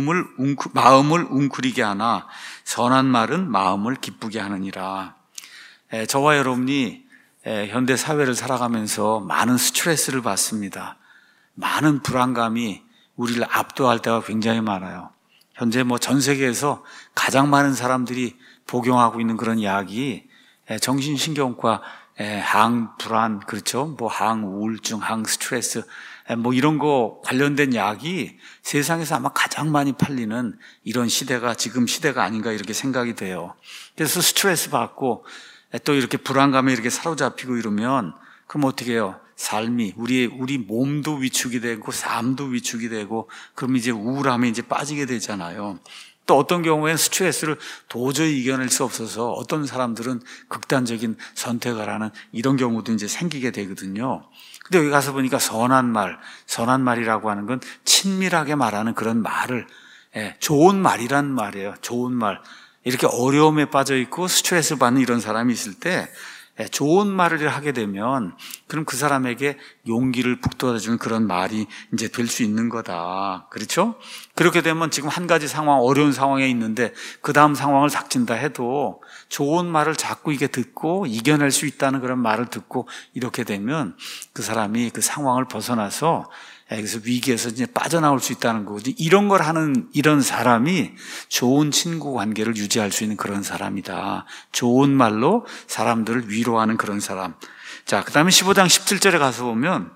마음을 웅크리게 하나 선한 말은 마음을 기쁘게 하느니라. 저와 여러분이 현대 사회를 살아가면서 많은 스트레스를 받습니다. 많은 불안감이 우리를 압도할 때가 굉장히 많아요. 현재 전 세계에서 가장 많은 사람들이 복용하고 있는 그런 약이 정신신경과 항불안, 그렇죠? 항우울증, 항스트레스, 이런 거 관련된 약이 세상에서 아마 가장 많이 팔리는 이런 시대가 지금 시대가 아닌가 이렇게 생각이 돼요. 그래서 스트레스 받고 또 이렇게 불안감에 이렇게 사로잡히고 이러면 그럼 어떻게 해요? 삶이 우리 몸도 위축이 되고 삶도 위축이 되고, 그럼 이제 우울함에 이제 빠지게 되잖아요. 또 어떤 경우에는 스트레스를 도저히 이겨낼 수 없어서 어떤 사람들은 극단적인 선택을 하는 이런 경우도 이제 생기게 되거든요. 근데 여기 가서 보니까 선한 말이라고 하는 건 친밀하게 말하는 그런 말을, 좋은 말이란 말이에요. 좋은 말. 이렇게 어려움에 빠져 있고 스트레스 받는 이런 사람이 있을 때 좋은 말을 하게 되면 그럼 그 사람에게 용기를 북돋아주는 그런 말이 이제 될 수 있는 거다. 그렇죠? 그렇게 되면 지금 한 가지 상황, 어려운 상황에 있는데 그 다음 상황을 닥친다 해도 좋은 말을 자꾸 이게 듣고 이겨낼 수 있다는 그런 말을 듣고 이렇게 되면 그 사람이 그 상황을 벗어나서 그래서 위기에서 이제 빠져나올 수 있다는 거지. 이런 걸 하는 이런 사람이 좋은 친구 관계를 유지할 수 있는 그런 사람이다. 좋은 말로 사람들을 위로하는 그런 사람. 자, 그 다음에 15장 17절에 가서 보면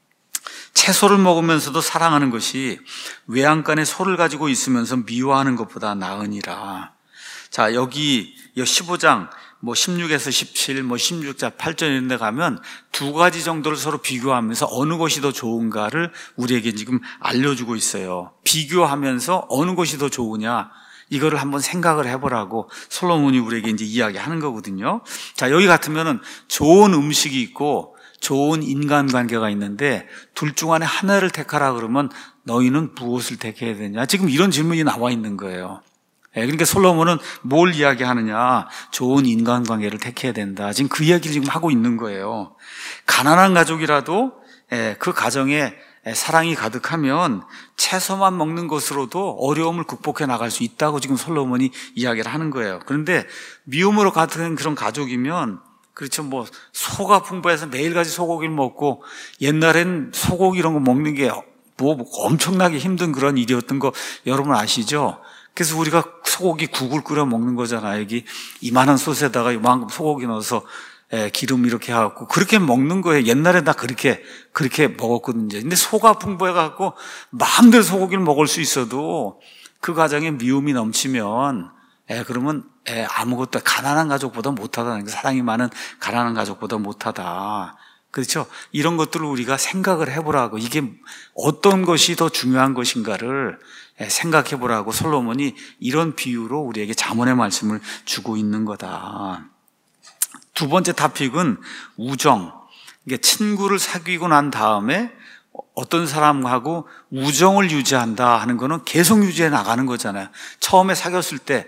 채소를 먹으면서도 사랑하는 것이 외양간에 소를 가지고 있으면서 미워하는 것보다 나으니라. 자, 여기 15장 16에서 17, 16장 8절 이런 데 가면 두 가지 정도를 서로 비교하면서 어느 것이 더 좋은가를 우리에게 지금 알려주고 있어요. 비교하면서 어느 것이 더 좋으냐, 이거를 한번 생각을 해보라고 솔로몬이 우리에게 이제 이야기하는 거거든요. 자, 여기 같으면은 좋은 음식이 있고 좋은 인간관계가 있는데 둘 중 안에 하나를 택하라 그러면 너희는 무엇을 택해야 되냐? 지금 이런 질문이 나와 있는 거예요. 그러니까 솔로몬은 뭘 이야기하느냐? 좋은 인간관계를 택해야 된다. 지금 그 이야기를 지금 하고 있는 거예요. 가난한 가족이라도 그 가정에 사랑이 가득하면 채소만 먹는 것으로도 어려움을 극복해 나갈 수 있다고 지금 솔로몬이 이야기를 하는 거예요. 그런데 미움으로 가득한 그런 가족이면, 그렇죠, 소가 풍부해서 매일같이 소고기를 먹고, 옛날엔 소고기 이런 거 먹는 게 엄청나게 힘든 그런 일이었던 거 여러분 아시죠? 그래서 우리가 소고기 국을 끓여 먹는 거잖아요. 여기 이만한 솥에다가 이만큼 소고기 넣어서 기름 이렇게 해갖고 그렇게 먹는 거예요. 옛날에 다 그렇게 먹었거든요. 근데 소가 풍부해갖고 마음대로 소고기를 먹을 수 있어도 그 가정에 미움이 넘치면 그러면 아무것도 가난한 가족보다 못하다는 거예요. 사랑이 많은 가난한 가족보다 못하다. 그렇죠? 이런 것들을 우리가 생각을 해보라고, 이게 어떤 것이 더 중요한 것인가를 생각해 보라고 솔로몬이 이런 비유로 우리에게 잠언의 말씀을 주고 있는 거다. 두 번째 토픽은 우정. 이게 친구를 사귀고 난 다음에 어떤 사람하고 우정을 유지한다 하는 거는 계속 유지해 나가는 거잖아요. 처음에 사귀었을 때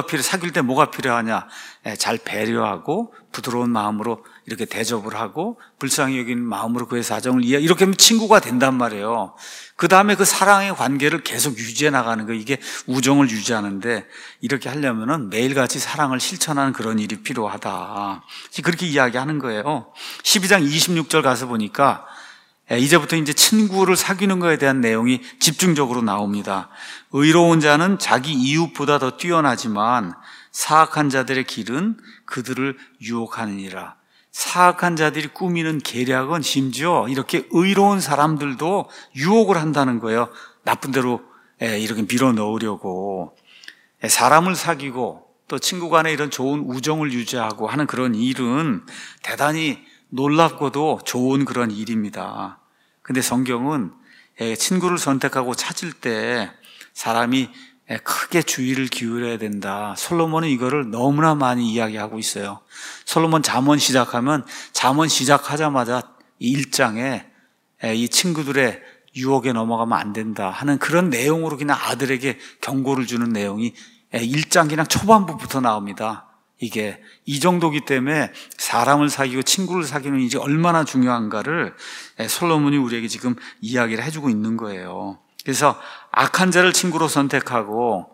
사귈 때 뭐가 필요하냐? 잘 배려하고 부드러운 마음으로 이렇게 대접을 하고 불쌍히 여기는 마음으로 그의 사정을 이렇게 하면 친구가 된단 말이에요. 그 다음에 그 사랑의 관계를 계속 유지해 나가는 거, 이게 우정을 유지하는데, 이렇게 하려면은 매일같이 사랑을 실천하는 그런 일이 필요하다. 그렇게 이야기하는 거예요. 12장 26절 가서 보니까 이제부터 이제 친구를 사귀는 것에 대한 내용이 집중적으로 나옵니다. 의로운 자는 자기 이웃보다 더 뛰어나지만 사악한 자들의 길은 그들을 유혹하느니라. 사악한 자들이 꾸미는 계략은 심지어 이렇게 의로운 사람들도 유혹을 한다는 거예요. 나쁜 대로 이렇게 밀어 넣으려고. 사람을 사귀고 또 친구 간에 이런 좋은 우정을 유지하고 하는 그런 일은 대단히 놀랍고도 좋은 그런 일입니다. 근데 성경은 친구를 선택하고 찾을 때 사람이 크게 주의를 기울여야 된다. 솔로몬은 이거를 너무나 많이 이야기하고 있어요. 솔로몬 잠언 시작하면 잠언 시작하자마자 이 1장에 이 친구들의 유혹에 넘어가면 안 된다 하는 그런 내용으로 그냥 아들에게 경고를 주는 내용이 1장 그냥 초반부부터 나옵니다. 이게 이 정도기 때문에 사람을 사귀고 친구를 사귀는 일이 얼마나 중요한가를 솔로몬이 우리에게 지금 이야기를 해주고 있는 거예요. 그래서 악한 자를 친구로 선택하고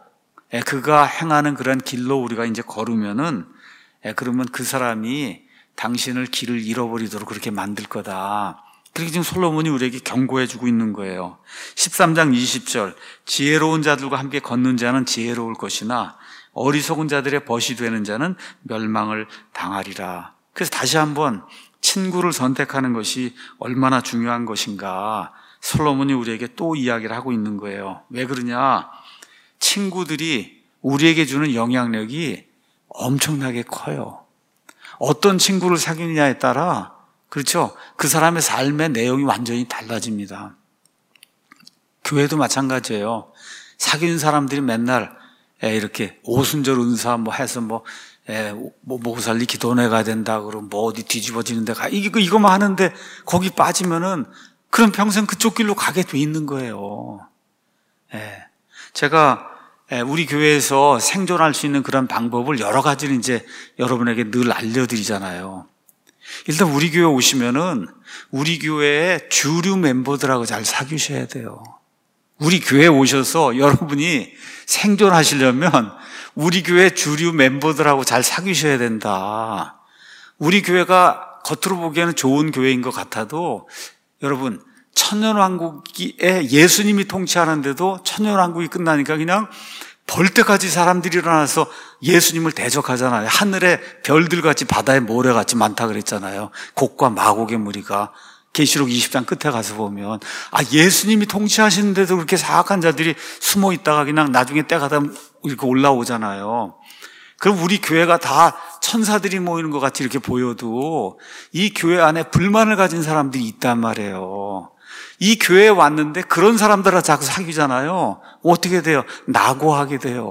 그가 행하는 그런 길로 우리가 이제 걸으면은 그러면 그 사람이 당신을 길을 잃어버리도록 그렇게 만들 거다. 그렇게 지금 솔로몬이 우리에게 경고해 주고 있는 거예요. 13장 20절, 지혜로운 자들과 함께 걷는 자는 지혜로울 것이나 어리석은 자들의 벗이 되는 자는 멸망을 당하리라. 그래서 다시 한번 친구를 선택하는 것이 얼마나 중요한 것인가 솔로몬이 우리에게 또 이야기를 하고 있는 거예요. 왜 그러냐? 친구들이 우리에게 주는 영향력이 엄청나게 커요. 어떤 친구를 사귀느냐에 따라, 그렇죠? 그 사람의 삶의 내용이 완전히 달라집니다. 교회도 마찬가지예요. 사귀는 사람들이 맨날 이렇게 오순절 은사 해서 목살리 기도원에 가야 된다 그러고 어디 뒤집어지는 데 가 이거만 하는데 거기 빠지면은 그럼 평생 그쪽 길로 가게 돼 있는 거예요. 제가 우리 교회에서 생존할 수 있는 그런 방법을 여러 가지를 이제 여러분에게 늘 알려드리잖아요. 일단 우리 교회 오시면은 우리 교회의 주류 멤버들하고 잘 사귀셔야 돼요. 우리 교회에 오셔서 여러분이 생존하시려면 우리 교회 주류 멤버들하고 잘 사귀셔야 된다. 우리 교회가 겉으로 보기에는 좋은 교회인 것 같아도 여러분, 천년왕국에 예수님이 통치하는데도 천년왕국이 끝나니까 그냥 벌떼같이 사람들이 일어나서 예수님을 대적하잖아요. 하늘에 별들같이 바다에 모래같이 많다 그랬잖아요. 곡과 마곡의 무리가. 계시록 20장 끝에 가서 보면 예수님이 통치하시는데도 그렇게 사악한 자들이 숨어 있다가 그냥 나중에 때가 되면 이렇게 올라오잖아요. 그럼 우리 교회가 다 천사들이 모이는 것 같이 이렇게 보여도 이 교회 안에 불만을 가진 사람들이 있단 말이에요. 이 교회에 왔는데 그런 사람들과 자꾸 사귀잖아요. 어떻게 돼요? 낙오하게 돼요.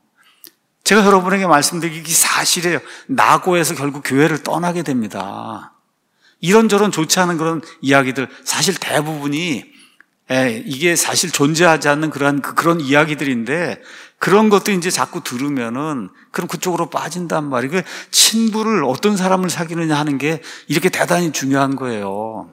제가 여러분에게 말씀드리기 사실이에요. 낙오해서 결국 교회를 떠나게 됩니다. 이런저런 좋지 않은 그런 이야기들, 사실 대부분이 이게 사실 존재하지 않는 그런 이야기들인데 그런 것도 이제 자꾸 들으면은 그럼 그쪽으로 빠진단 말이에요. 친구를 어떤 사람을 사귀느냐 하는 게 이렇게 대단히 중요한 거예요.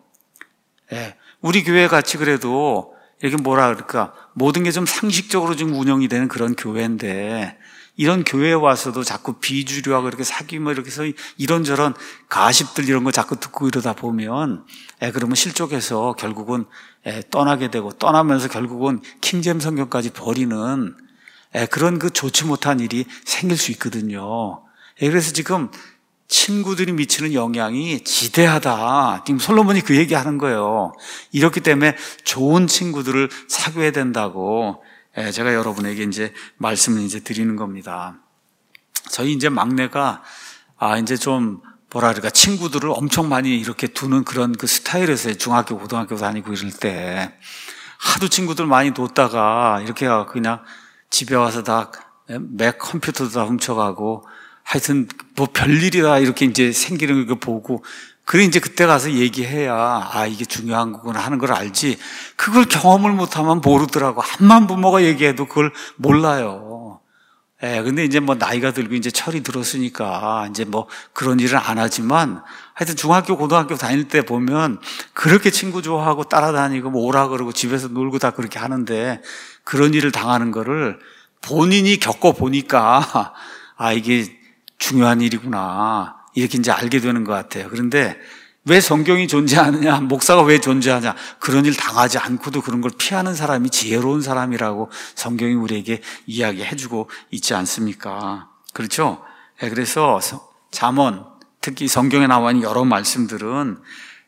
우리 교회 같이 그래도 이렇게 모든 게 좀 상식적으로 좀 운영이 되는 그런 교회인데 이런 교회에 와서도 자꾸 비주류하고 그렇게 사귀면 이렇게 해서 이런저런 가십들 이런 거 자꾸 듣고 이러다 보면 그러면 실족해서 결국은 떠나게 되고 떠나면서 결국은 킹잼 성경까지 버리는 그런 좋지 못한 일이 생길 수 있거든요. 그래서 지금 친구들이 미치는 영향이 지대하다. 지금 솔로몬이 그 얘기하는 거예요. 이렇기 때문에 좋은 친구들을 사귀어야 된다고 제가 여러분에게 이제 말씀을 이제 드리는 겁니다. 저희 이제 막내가 이제 좀 친구들을 엄청 많이 이렇게 두는 그런 그 스타일에서 중학교, 고등학교 다니고 이럴 때 하도 친구들 많이 뒀다가 이렇게 그냥 집에 와서 다 맥 컴퓨터도 다 훔쳐가고 하여튼 별일이다 이렇게 이제 생기는 거 보고 그래 이제 그때 가서 얘기해야 이게 중요한 거구나 하는 걸 알지. 그걸 경험을 못하면 모르더라고. 암만 부모가 얘기해도 그걸 몰라요. 근데 이제 뭐 나이가 들고 이제 철이 들었으니까 이제 뭐 그런 일은 안 하지만 하여튼 중학교, 고등학교 다닐 때 보면 그렇게 친구 좋아하고 따라다니고 뭐 오라 그러고 집에서 놀고 다 그렇게 하는데 그런 일을 당하는 거를 본인이 겪어보니까 이게 중요한 일이구나. 이렇게 이제 알게 되는 것 같아요. 그런데 왜 성경이 존재하느냐, 목사가 왜 존재하냐, 그런 일 당하지 않고도 그런 걸 피하는 사람이 지혜로운 사람이라고 성경이 우리에게 이야기해주고 있지 않습니까? 그렇죠? 그래서 잠언, 특히 성경에 나와 있는 여러 말씀들은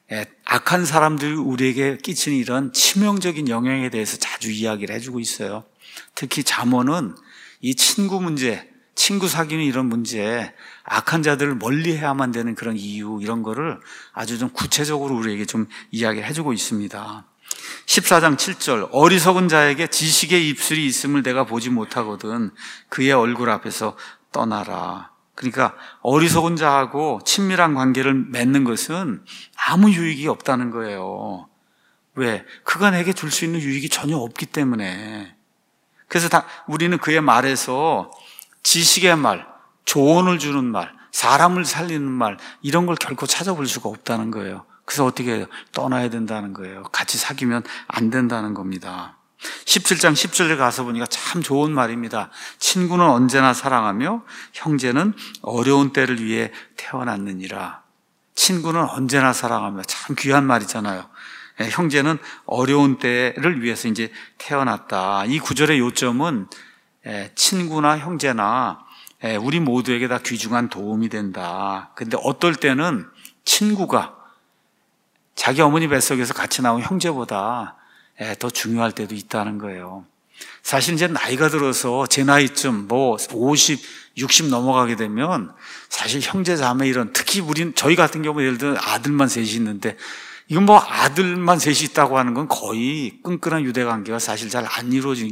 악한 사람들이 우리에게 끼치는 이런 치명적인 영향에 대해서 자주 이야기를 해주고 있어요. 특히 잠언은 이 친구 문제, 친구 사귀는 이런 문제, 악한 자들을 멀리해야만 되는 그런 이유, 이런 거를 아주 좀 구체적으로 우리에게 좀 이야기를 해주고 있습니다. 14장 7절, 어리석은 자에게 지식의 입술이 있음을 내가 보지 못하거든 그의 얼굴 앞에서 떠나라. 그러니까 어리석은 자하고 친밀한 관계를 맺는 것은 아무 유익이 없다는 거예요. 왜? 그가 내게 줄 수 있는 유익이 전혀 없기 때문에. 그래서 우리는 그의 말에서 지식의 말, 조언을 주는 말, 사람을 살리는 말, 이런 걸 결코 찾아볼 수가 없다는 거예요. 그래서 어떻게 해요? 떠나야 된다는 거예요. 같이 사귀면 안 된다는 겁니다. 17장 10절에 가서 보니까 참 좋은 말입니다. 친구는 언제나 사랑하며 형제는 어려운 때를 위해 태어났느니라. 친구는 언제나 사랑하며, 참 귀한 말이잖아요. 형제는 어려운 때를 위해서 이제 태어났다. 이 구절의 요점은 친구나 형제나 우리 모두에게 다 귀중한 도움이 된다. 근데 어떨 때는 친구가 자기 어머니 뱃속에서 같이 나온 형제보다 더 중요할 때도 있다는 거예요. 사실 이제 나이가 들어서 제 나이쯤 뭐 50, 60 넘어가게 되면 사실 형제 자매 이런, 특히 저희 같은 경우 예를 들어 아들만 셋이 있는데, 이건 뭐 아들만 셋이 있다고 하는 건 거의 끈끈한 유대관계가 사실 잘 안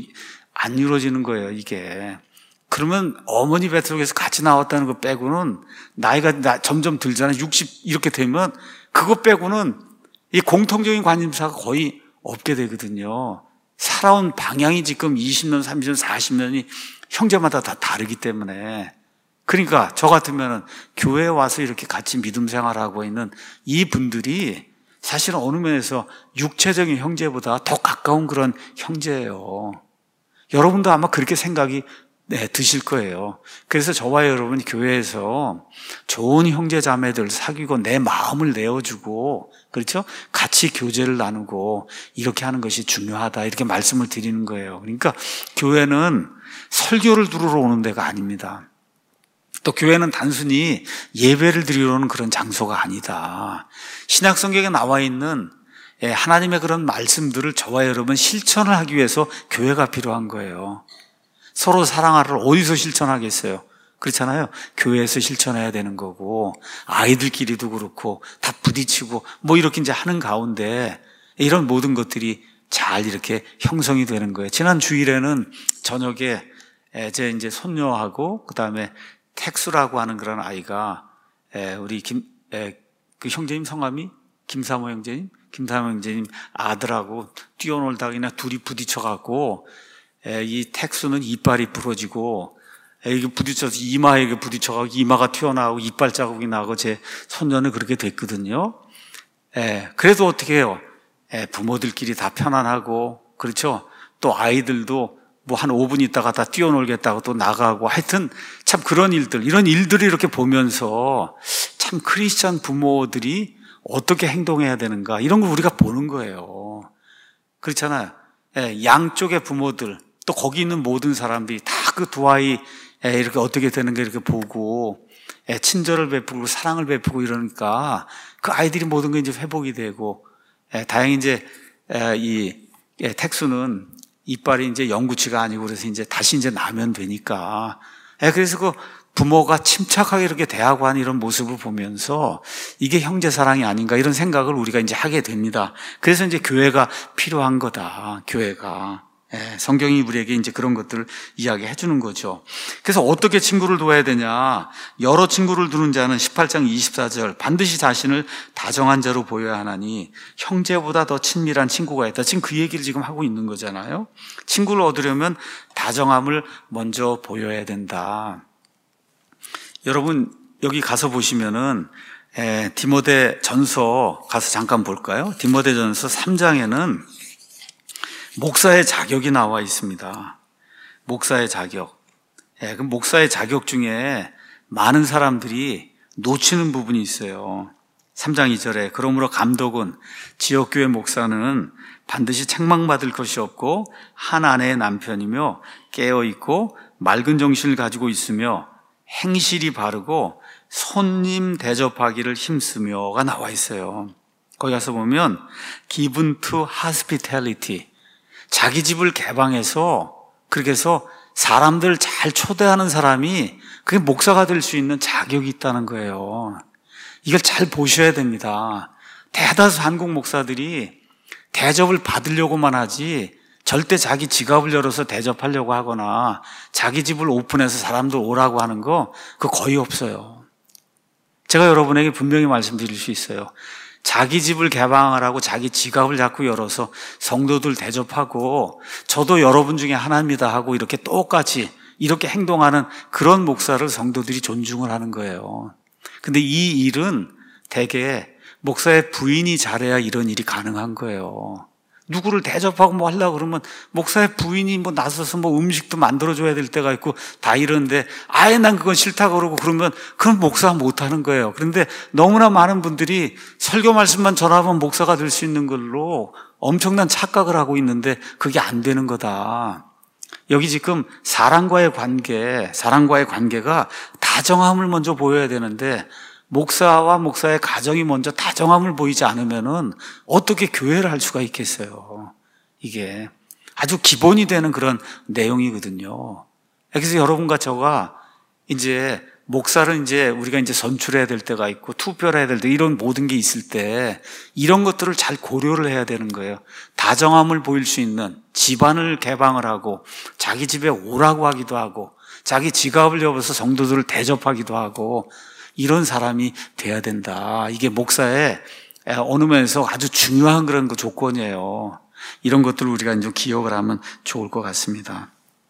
이루어지는 거예요, 이게. 그러면 어머니 뱃속에서 같이 나왔다는 거 빼고는 나이가 점점 들잖아요. 60 이렇게 되면 그거 빼고는 이 공통적인 관심사가 거의 없게 되거든요. 살아온 방향이 지금 20년, 30년, 40년이 형제마다 다 다르기 때문에. 그러니까 저 같으면은 교회에 와서 이렇게 같이 믿음 생활하고 있는 이 분들이 사실은 어느 면에서 육체적인 형제보다 더 가까운 그런 형제예요. 여러분도 아마 그렇게 생각이 드실 거예요. 그래서 저와 여러분이 교회에서 좋은 형제 자매들 사귀고 내 마음을 내어주고, 그렇죠? 같이 교제를 나누고 이렇게 하는 것이 중요하다, 이렇게 말씀을 드리는 거예요. 그러니까 교회는 설교를 들으러 오는 데가 아닙니다. 또 교회는 단순히 예배를 드리러 오는 그런 장소가 아니다. 신약 성경에 나와 있는 하나님의 그런 말씀들을 저와 여러분 실천을 하기 위해서 교회가 필요한 거예요. 서로 사랑하를 어디서 실천하겠어요? 그렇잖아요. 교회에서 실천해야 되는 거고, 아이들끼리도 그렇고 다 부딪히고 뭐 이렇게 이제 하는 가운데 이런 모든 것들이 잘 이렇게 형성이 되는 거예요. 지난 주일에는 저녁에 제 이제 손녀하고 그다음에 택수라고 하는 그런 아이가 우리 그 형제님 성함이 김사모 형제님 아들하고 뛰어놀다가 그냥 둘이 부딪혀갖고 이 택수는 이빨이 부러지고 이게 부딪혀서 이마에 부딪혀가고 이마가 튀어나오고 이빨 자국이 나고 제 손녀는 그렇게 됐거든요. 그래도 어떻게 해요? 부모들끼리 다 편안하고, 그렇죠? 또 아이들도 뭐 한 5분 있다가 다 뛰어놀겠다고 또 나가고, 하여튼 참 그런 일들, 이런 일들을 이렇게 보면서 참 크리스찬 부모들이 어떻게 행동해야 되는가, 이런 걸 우리가 보는 거예요. 그렇잖아요. 양쪽의 부모들, 또 거기 있는 모든 사람들이 다 그 두 아이 이렇게 어떻게 되는가 이렇게 보고 친절을 베푸고 사랑을 베푸고 이러니까 그 아이들이 모든 게 이제 회복이 되고, 다행히 이제 이 택수는 이빨이 이제 영구치가 아니고 그래서 이제 다시 이제 나면 되니까, 그래서 그 부모가 침착하게 이렇게 대하고 하는 이런 모습을 보면서 이게 형제 사랑이 아닌가, 이런 생각을 우리가 이제 하게 됩니다. 그래서 이제 교회가 필요한 거다, 교회가. 성경이 우리에게 이제 그런 것들을 이야기해 주는 거죠. 그래서 어떻게 친구를 도와야 되냐? 여러 친구를 두는 자는 18장 24절 반드시 자신을 다정한 자로 보여야 하나니 형제보다 더 친밀한 친구가 있다. 지금 그 얘기를 지금 하고 있는 거잖아요. 친구를 얻으려면 다정함을 먼저 보여야 된다. 여러분 여기 가서 보시면은 디모데 전서 가서 잠깐 볼까요? 디모데 전서 3장에는 목사의 자격이 나와 있습니다. 목사의 자격. 그 목사의 자격 중에 많은 사람들이 놓치는 부분이 있어요. 3장 2절에 그러므로 감독은 지역교회 목사는 반드시 책망받을 것이 없고 한 아내의 남편이며 깨어있고 맑은 정신을 가지고 있으며 행실이 바르고 손님 대접하기를 힘쓰며가 나와 있어요. 거기 가서 보면 given to hospitality, 자기 집을 개방해서 그렇게 해서 사람들 잘 초대하는 사람이 그게 목사가 될 수 있는 자격이 있다는 거예요. 이걸 잘 보셔야 됩니다. 대다수 한국 목사들이 대접을 받으려고만 하지 절대 자기 지갑을 열어서 대접하려고 하거나 자기 집을 오픈해서 사람들 오라고 하는 거 그거 거의 없어요. 제가 여러분에게 분명히 말씀드릴 수 있어요. 자기 집을 개방하라고 자기 지갑을 자꾸 열어서 성도들 대접하고 저도 여러분 중에 하나입니다 하고 이렇게 똑같이 이렇게 행동하는 그런 목사를 성도들이 존중을 하는 거예요. 근데 이 일은 대개 목사의 부인이 잘해야 이런 일이 가능한 거예요. 누구를 대접하고 뭐 하려고 그러면 목사의 부인이 뭐 나서서 뭐 음식도 만들어줘야 될 때가 있고 다 이러는데 아예 난 그건 싫다 그러고 그러면 그건 목사가 못하는 거예요. 그런데 너무나 많은 분들이 설교 말씀만 전하면 목사가 될 수 있는 걸로 엄청난 착각을 하고 있는데 그게 안 되는 거다. 여기 지금 사람과의 관계가 다정함을 먼저 보여야 되는데 목사와 목사의 가정이 먼저 다정함을 보이지 않으면은 어떻게 교회를 할 수가 있겠어요? 이게 아주 기본이 되는 그런 내용이거든요. 그래서 여러분과 저가 이제 목사를 이제 우리가 이제 선출해야 될 때가 있고 투표를 해야 될 때 이런 모든 게 있을 때 이런 것들을 잘 고려를 해야 되는 거예요. 다정함을 보일 수 있는 집안을 개방을 하고 자기 집에 오라고 하기도 하고 자기 지갑을 열어서 성도들을 대접하기도 하고 이런 사람이 돼야 된다. 이게 목사의 어느 면에서 아주 중요한 그런 그 조건이에요. 이런 것들을 우리가 이제 기억을 하면 좋을 것 같습니다.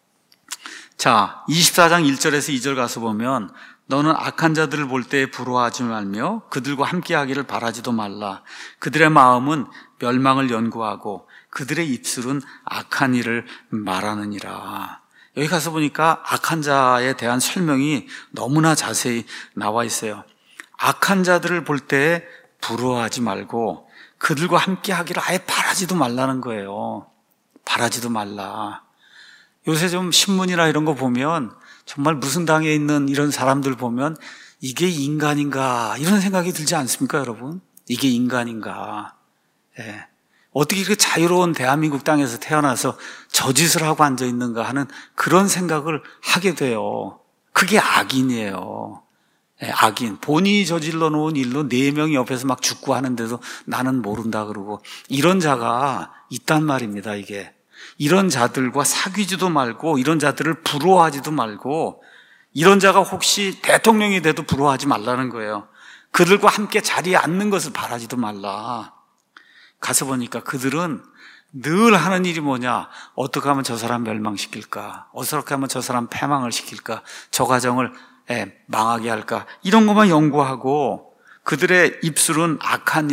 자, 24장 1절에서 2절 가서 보면 너는 악한 자들을 볼 때 부러워하지 말며 그들과 함께하기를 바라지도 말라. 그들의 마음은 멸망을 연구하고 그들의 입술은 악한 일을 말하느니라. 여기 가서 보니까 악한 자에 대한 설명이 너무나 자세히 나와 있어요. 악한 자들을 볼 때 부러워하지 말고 그들과 함께 하기를 아예 바라지도 말라는 거예요. 바라지도 말라. 요새 좀 신문이나 이런 거 보면 정말 무슨 당에 있는 이런 사람들 보면 이게 인간인가 이런 생각이 들지 않습니까, 여러분? 이게 인간인가. 예. 어떻게 이렇게 자유로운 대한민국 땅에서 태어나서 저 짓을 하고 앉아 있는가 하는 그런 생각을 하게 돼요. 그게 악인이에요. 악인. 본인이 저질러 놓은 일로 4명이 옆에서 막 죽고 하는데도 나는 모른다 그러고 이런 자가 있단 말입니다, 이게. 이런 자들과 사귀지도 말고 이런 자들을 부러워하지도 말고 이런 자가 혹시 대통령이 돼도 부러워하지 말라는 거예요. 그들과 함께 자리에 앉는 것을 바라지도 말라. 가서 보니까 그들은 늘 하는 일이 뭐냐? 어떻게 하면 저 사람 멸망시킬까? 어떻게 하면 저 사람 패망을 시킬까? 저 가정을 망하게 할까? 이런 것만 연구하고 그들의 입술은 악한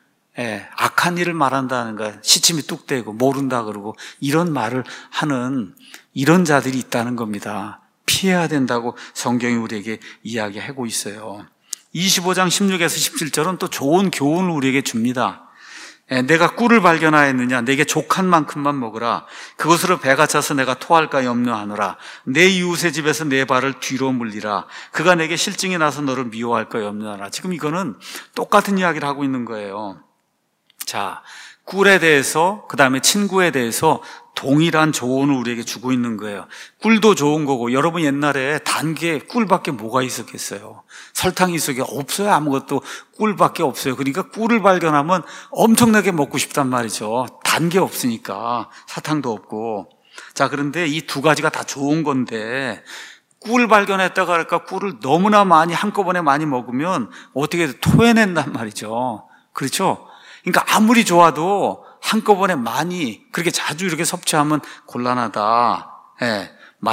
일을 말한다는 거야. 시침이 뚝 떼고 모른다 그러고 이런 말을 하는 이런 자들이 있다는 겁니다. 피해야 된다고 성경이 우리에게 이야기하고 있어요. 25장 16에서 17절은 또 좋은 교훈을 우리에게 줍니다. 내가 꿀을 발견하였느냐? 내게 족한 만큼만 먹으라. 그것으로 배가 차서 내가 토할까 염려하노라. 내 이웃의 집에서 내 발을 뒤로 물리라. 그가 내게 실증이 나서 너를 미워할까 염려하라. 지금 이거는 똑같은 이야기를 하고 있는 거예요. 자, 꿀에 대해서, 그 다음에 친구에 대해서 동일한 조언을 우리에게 주고 있는 거예요. 꿀도 좋은 거고, 여러분 옛날에 단 게 꿀밖에 뭐가 있었겠어요? 설탕이 있었게 없어요. 아무것도 꿀밖에 없어요. 그러니까 꿀을 발견하면 엄청나게 먹고 싶단 말이죠. 단 게 없으니까, 사탕도 없고. 자, 그런데 이 두 가지가 다 좋은 건데, 꿀 발견했다가 할까 꿀을 너무나 많이 한꺼번에 많이 먹으면 어떻게 토해낸단 말이죠. 그렇죠? 그러니까 아무리 좋아도 한꺼번에 많이 그렇게 자주 이렇게 섭취하면 곤란하다. 예,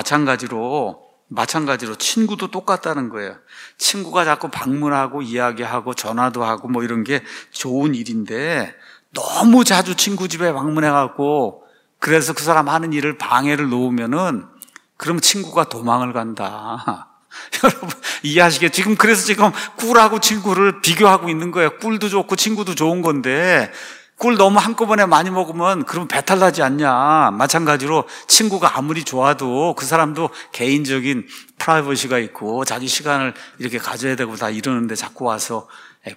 마찬가지로 친구도 똑같다는 거예요. 친구가 자꾸 방문하고 이야기하고 전화도 하고 뭐 이런 게 좋은 일인데 너무 자주 친구 집에 방문해갖고 그래서 그 사람 하는 일을 방해를 놓으면은 그럼 친구가 도망을 간다. 여러분 이해하시겠죠? 지금 꿀하고 친구를 비교하고 있는 거예요. 꿀도 좋고 친구도 좋은 건데 꿀 너무 한꺼번에 많이 먹으면 그럼 배탈 나지 않냐. 마찬가지로 친구가 아무리 좋아도 그 사람도 개인적인 프라이버시가 있고 자기 시간을 이렇게 가져야 되고 다 이러는데 자꾸 와서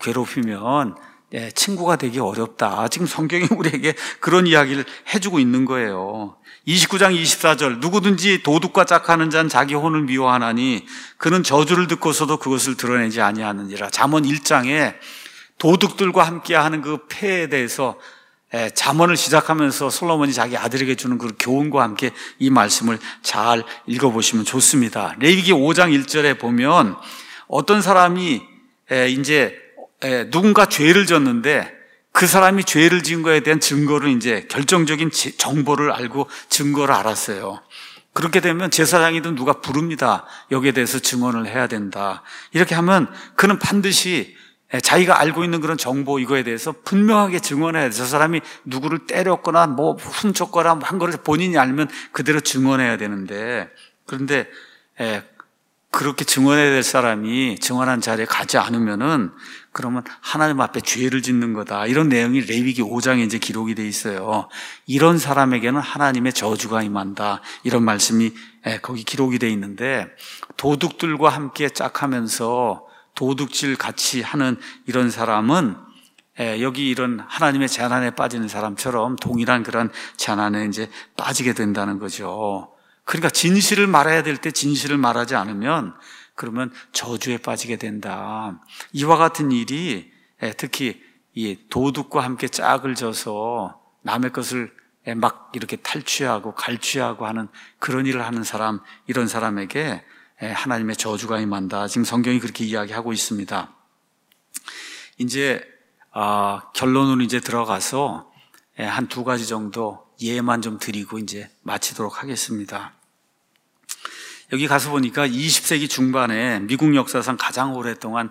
괴롭히면 친구가 되기 어렵다. 지금 성경이 우리에게 그런 이야기를 해주고 있는 거예요. 29장 24절 누구든지 도둑과 짝하는 자는 자기 혼을 미워하나니 그는 저주를 듣고서도 그것을 드러내지 아니하느니라. 잠언 1장에 도둑들과 함께하는 그 폐에 대해서 잠언을 시작하면서 솔로몬이 자기 아들에게 주는 그 교훈과 함께 이 말씀을 잘 읽어보시면 좋습니다. 레위기 5장 1절에 보면 어떤 사람이 이제 누군가 죄를 졌는데 그 사람이 죄를 지은 거에 대한 증거를 이제 결정적인 정보를 알고 증거를 알았어요. 그렇게 되면 제사장이든 누가 부릅니다. 여기에 대해서 증언을 해야 된다. 이렇게 하면 그는 반드시 자기가 알고 있는 그런 정보 이거에 대해서 분명하게 증언해야 돼. 저 사람이 누구를 때렸거나 뭐 훔쳤거나 한 거를 본인이 알면 그대로 증언해야 되는데 그런데 그렇게 증언해야 될 사람이 증언한 자리에 가지 않으면은 그러면 하나님 앞에 죄를 짓는 거다. 이런 내용이 레위기 5장에 이제 기록이 돼 있어요. 이런 사람에게는 하나님의 저주가 임한다. 이런 말씀이 거기 기록이 돼 있는데 도둑들과 함께 짝하면서 도둑질 같이 하는 이런 사람은 여기 이런 하나님의 재난에 빠지는 사람처럼 동일한 그런 재난에 이제 빠지게 된다는 거죠. 그러니까 진실을 말해야 될 때 진실을 말하지 않으면 그러면 저주에 빠지게 된다. 이와 같은 일이 특히 이 도둑과 함께 짝을 져서 남의 것을 막 이렇게 탈취하고 갈취하고 하는 그런 일을 하는 사람, 이런 사람에게 하나님의 저주가 임한다. 지금 성경이 그렇게 이야기하고 있습니다. 이제 결론으로 이제 들어가서 한 두 가지 정도 예만 좀 드리고 이제 마치도록 하겠습니다. 여기 가서 보니까 20세기 중반에 미국 역사상 가장 오랫동안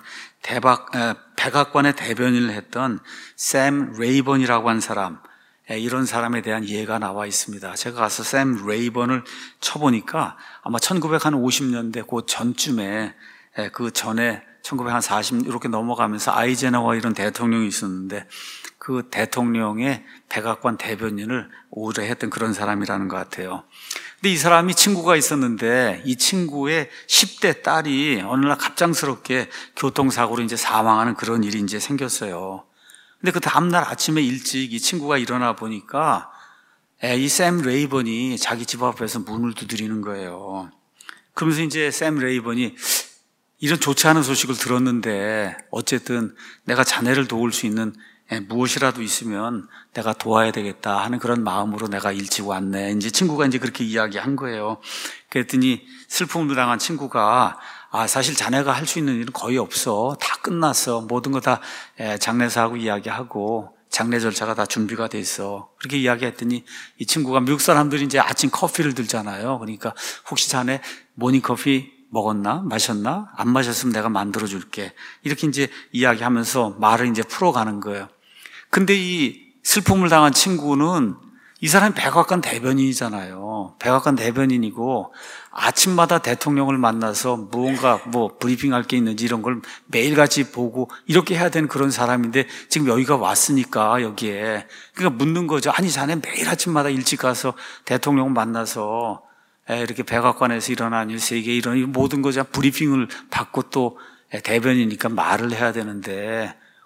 백악관의 대변인을 했던 샘 레이번이라고 한 사람, 이런 사람에 대한 예가 나와 있습니다. 제가 가서 샘 레이번을 쳐보니까 아마 1950년대 그 전쯤에 그 전에 1940 이렇게 넘어가면서 아이젠하워 이런 대통령이 있었는데 그 대통령의 백악관 대변인을 오래 했던 그런 사람이라는 것 같아요. 근데 이 사람이 친구가 있었는데 이 친구의 10대 딸이 어느 날 갑작스럽게 교통사고로 이제 사망하는 그런 일이 이제 생겼어요. 근데 그 다음날 아침에 일찍 이 친구가 일어나 보니까 이 샘 레이번이 자기 집 앞에서 문을 두드리는 거예요. 그러면서 이제 샘 레이번이 이런 좋지 않은 소식을 들었는데 어쨌든 내가 자네를 도울 수 있는 무엇이라도 있으면 내가 도와야 되겠다 하는 그런 마음으로 내가 일찍 왔네. 이제 친구가 이제 그렇게 이야기한 거예요. 그랬더니 슬픔을 당한 친구가 사실 자네가 할 수 있는 일은 거의 없어. 다 끝났어. 모든 거 다 장례사하고 이야기하고 장례 절차가 다 준비가 돼 있어. 그렇게 이야기했더니 이 친구가 미국 사람들이 이제 아침 커피를 들잖아요. 그러니까 혹시 자네 모닝커피 먹었나? 마셨나? 안 마셨으면 내가 만들어 줄게. 이렇게 이제 이야기하면서 말을 이제 풀어가는 거예요. 근데 이 슬픔을 당한 친구는 이 사람이 백악관 대변인이잖아요. 백악관 대변인이고 아침마다 대통령을 만나서 무언가 브리핑할 게 있는지 이런 걸 매일같이 보고 이렇게 해야 되는 그런 사람인데 지금 여기가 왔으니까 여기에 그러니까 묻는 거죠. 아니 자네 매일 아침마다 일찍 가서 대통령 만나서 이렇게 백악관에서 일어난 일, 세계에 일어난 모든 거 브리핑을 받고 또 대변이니까 말을 해야 되는데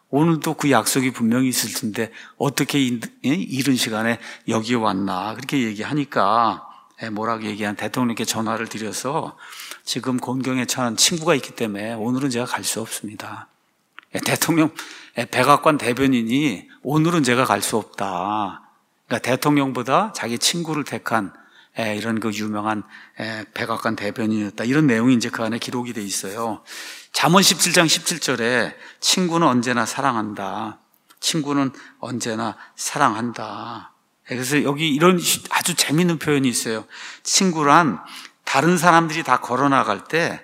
오늘도 그 약속이 분명히 있을 텐데 어떻게 이른 시간에 여기에 왔나 그렇게 얘기하니까 뭐라고 얘기한 대통령께 전화를 드려서 지금 곤경에 처한 친구가 있기 때문에 오늘은 제가 갈 수 없습니다. 대통령 백악관 대변인이 오늘은 제가 갈 수 없다. 그러니까 대통령보다 자기 친구를 택한 이런 그 유명한 백악관 대변인이었다. 이런 내용이 이제 그 안에 기록이 돼 있어요. 잠언 17장 17절에 친구는 언제나 사랑한다. 친구는 언제나 사랑한다. 그래서 여기 이런 아주 재미있는 표현이 있어요. 친구란 다른 사람들이 다 걸어 나갈 때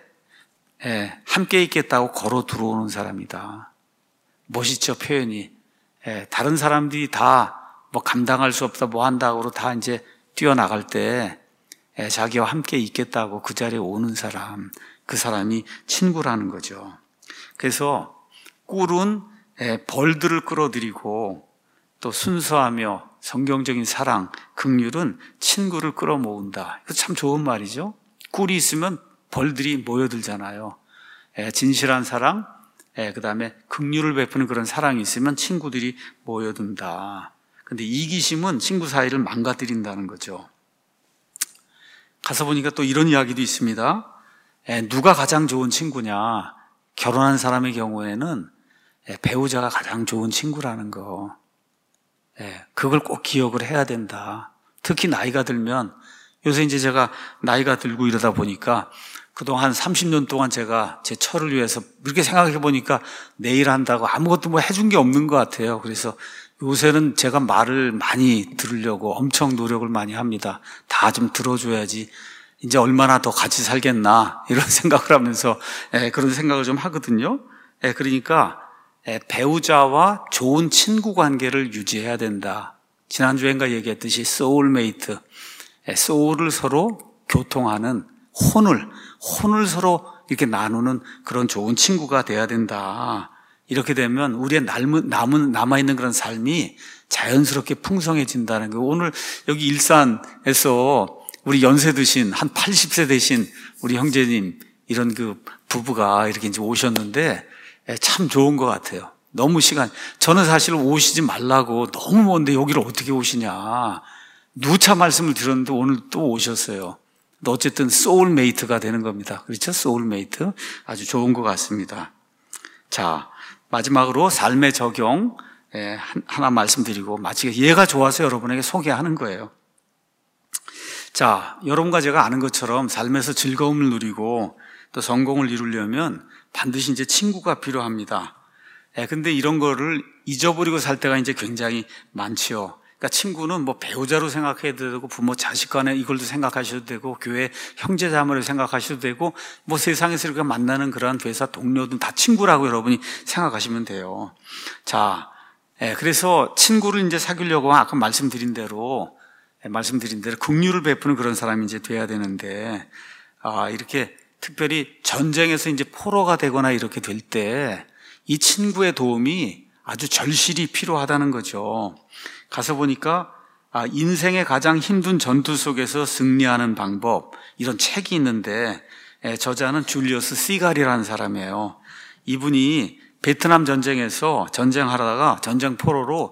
함께 있겠다고 걸어 들어오는 사람이다. 멋있죠, 표현이. 다른 사람들이 다 뭐 감당할 수 없다, 뭐 한다고 다 이제 뛰어나갈 때 자기와 함께 있겠다고 그 자리에 오는 사람, 그 사람이 친구라는 거죠. 그래서 꿀은 벌들을 끌어들이고 또 순수하며 성경적인 사랑, 긍휼은 친구를 끌어모은다. 이거 참 좋은 말이죠. 꿀이 있으면 벌들이 모여들잖아요. 진실한 사랑, 그 다음에 긍휼을 베푸는 그런 사랑이 있으면 친구들이 모여든다. 근데 이기심은 친구 사이를 망가뜨린다는 거죠. 가서 보니까 또 이런 이야기도 있습니다. 누가 가장 좋은 친구냐? 결혼한 사람의 경우에는 배우자가 가장 좋은 친구라는 거. 그걸 꼭 기억을 해야 된다. 특히 나이가 들면, 요새 이제 제가 나이가 들고 이러다 보니까 그동안 한 30년 동안 제가 제 처를 위해서 이렇게 생각해 보니까 내일 한다고 아무것도 뭐 해준 게 없는 것 같아요. 그래서 요새는 제가 말을 많이 들으려고 엄청 노력을 많이 합니다. 다 좀 들어줘야지 이제 얼마나 더 같이 살겠나 이런 생각을 하면서 그런 생각을 좀 하거든요. 그러니까 배우자와 좋은 친구 관계를 유지해야 된다. 지난주엔가 얘기했듯이 소울메이트, 소울을 서로 교통하는 혼을 서로 이렇게 나누는 그런 좋은 친구가 돼야 된다. 이렇게 되면 우리의 남아있는 그런 삶이 자연스럽게 풍성해진다는 거예요. 오늘 여기 일산에서 우리 연세 드신, 한 80세 되신 우리 형제님, 이런 그 부부가 이렇게 이제 오셨는데 참 좋은 것 같아요. 너무 저는 사실 오시지 말라고 너무 먼데 여기를 어떻게 오시냐. 누차 말씀을 드렸는데 오늘 또 오셨어요. 어쨌든 소울메이트가 되는 겁니다. 그렇죠? 소울메이트. 아주 좋은 것 같습니다. 자, 마지막으로 삶의 적용 하나 말씀드리고 마치 얘가 좋아서 여러분에게 소개하는 거예요. 자, 여러분과 제가 아는 것처럼 삶에서 즐거움을 누리고 또 성공을 이루려면 반드시 이제 친구가 필요합니다. 근데 이런 거를 잊어버리고 살 때가 이제 굉장히 많지요. 그러니까 친구는 뭐 배우자로 생각해도 되고 부모 자식 간에 이걸도 생각하셔도 되고 교회 형제 자매로 생각하셔도 되고 뭐 세상에서 이렇게 만나는 그러한 회사 동료든 다 친구라고 여러분이 생각하시면 돼요. 자, 그래서 친구를 이제 사귀려고 아까 말씀드린 대로 긍휼을 베푸는 그런 사람이 이제 돼야 되는데 이렇게 특별히 전쟁에서 이제 포로가 되거나 이렇게 될 때 이 친구의 도움이 아주 절실히 필요하다는 거죠. 가서 보니까 인생의 가장 힘든 전투 속에서 승리하는 방법 이런 책이 있는데 저자는 줄리어스 시갈이라는 사람이에요. 이분이 베트남 전쟁에서 전쟁하다가 전쟁 포로로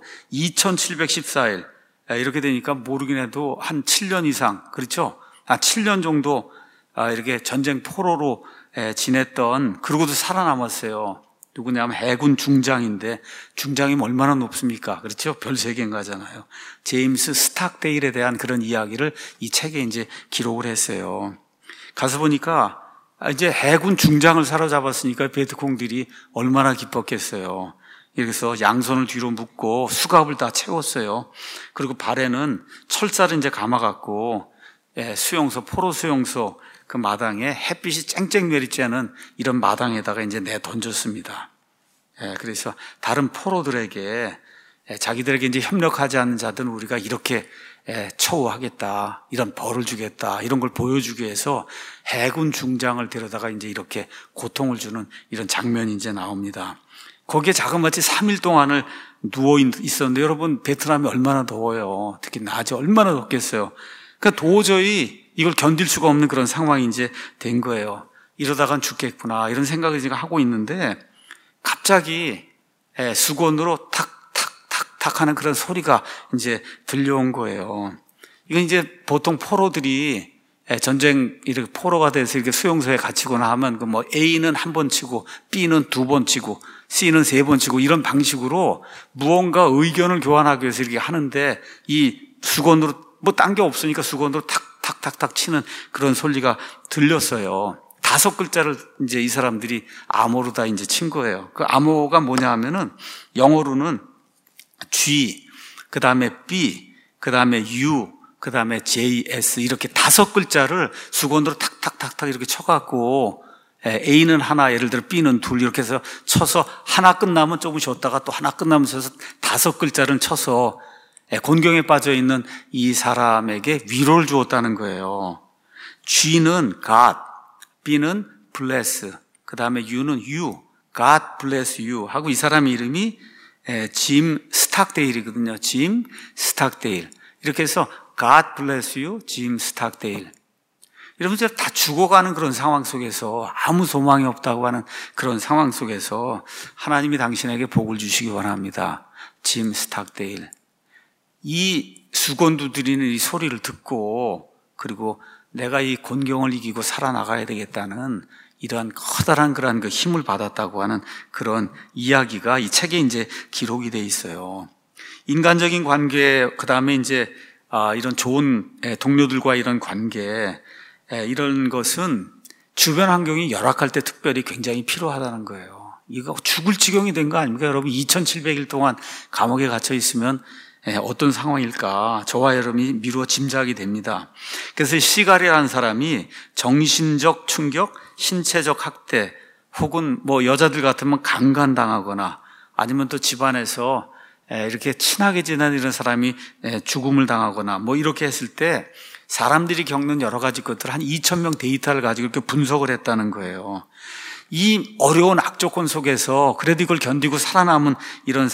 2714일 이렇게 되니까 모르긴 해도 한 7년 이상 그렇죠? 7년 정도 이렇게 전쟁 포로로 지냈던 그러고도 살아남았어요. 누구냐면 해군 중장인데 중장이면 얼마나 높습니까? 그렇죠? 별 3개인 가잖아요. 제임스 스탁데일에 대한 그런 이야기를 이 책에 이제 기록을 했어요. 가서 보니까 이제 해군 중장을 사로잡았으니까 베트콩들이 얼마나 기뻤겠어요. 그래서 양손을 뒤로 묶고 수갑을 다 채웠어요. 그리고 발에는 철사를 이제 감아갖고 포로 수용소 그 마당에 햇빛이 쨍쨍 내리지 않은 이런 마당에다가 이제 던졌습니다. 그래서 다른 포로들에게 자기들에게 이제 협력하지 않는 자들은 우리가 이렇게 처우하겠다, 이런 벌을 주겠다, 이런 걸 보여주기 위해서 해군 중장을 데려다가 이제 이렇게 고통을 주는 이런 장면이 이제 나옵니다. 거기에 자그마치 3일 동안을 누워 있었는데 여러분 베트남이 얼마나 더워요. 특히 낮에 얼마나 덥겠어요. 그러니까 도저히 이걸 견딜 수가 없는 그런 상황이 이제 된 거예요. 이러다간 죽겠구나 이런 생각을 지금 하고 있는데 갑자기 수건으로 탁탁탁탁 하는 그런 소리가 이제 들려온 거예요. 이건 이제 보통 포로들이 전쟁 이렇게 포로가 돼서 이렇게 수용소에 갇히거나 하면 그 뭐 A는 한 번 치고 B는 두 번 치고 C는 세 번 치고 이런 방식으로 무언가 의견을 교환하기 위해서 이렇게 하는데 이 수건으로 뭐 딴 게 없으니까 수건으로 탁탁탁탁 치는 그런 소리가 들렸어요. 5글자를 이제 이 사람들이 암호로 다 이제 친 거예요. 그 암호가 뭐냐 하면은 영어로는 G, 그 다음에 B, 그 다음에 U, 그 다음에 JS 이렇게 5글자를 수건으로 탁탁탁탁 이렇게 쳐갖고 A는 하나, 예를 들어 B는 둘 이렇게 해서 쳐서 하나 끝나면 조금 쉬었다가 또 하나 끝나면 쳐서 5글자를 쳐서 곤경에 빠져있는 이 사람에게 위로를 주었다는 거예요. G는 God, B는 bless, 그 다음에 U는 you, God bless you 하고 이 사람 이름이 짐 스탁데일이거든요. 짐 스탁데일. 이렇게 해서 God bless you, 짐 스탁데일. 여러분, 다 죽어가는 그런 상황 속에서 아무 소망이 없다고 하는 그런 상황 속에서 하나님이 당신에게 복을 주시기 원합니다. 짐 스탁데일. 이 수건도 드리는 이 소리를 듣고 그리고 내가 이 곤경을 이기고 살아나가야 되겠다는 이러한 커다란 그런 그 힘을 받았다고 하는 그런 이야기가 이 책에 이제 기록이 돼 있어요. 인간적인 관계, 그 다음에 이제 이런 좋은 동료들과 이런 관계, 이런 것은 주변 환경이 열악할 때 특별히 굉장히 필요하다는 거예요. 이거 죽을 지경이 된 거 아닙니까? 여러분 2700일 동안 감옥에 갇혀 있으면 어떤 상황일까? 저와 여러분이 미루어 짐작이 됩니다. 그래서 시갈이라는 사람이 정신적 충격, 신체적 학대, 혹은 뭐 여자들 같으면 강간당하거나 아니면 또 집안에서 이렇게 친하게 지내는 이런 사람이 죽음을 당하거나 뭐 이렇게 했을 때 사람들이 겪는 여러 가지 것들 한 2000명 데이터를 가지고 이렇게 분석을 했다는 거예요. 이 어려운 악조건 속에서 그래도 이걸 견디고 살아남은 이런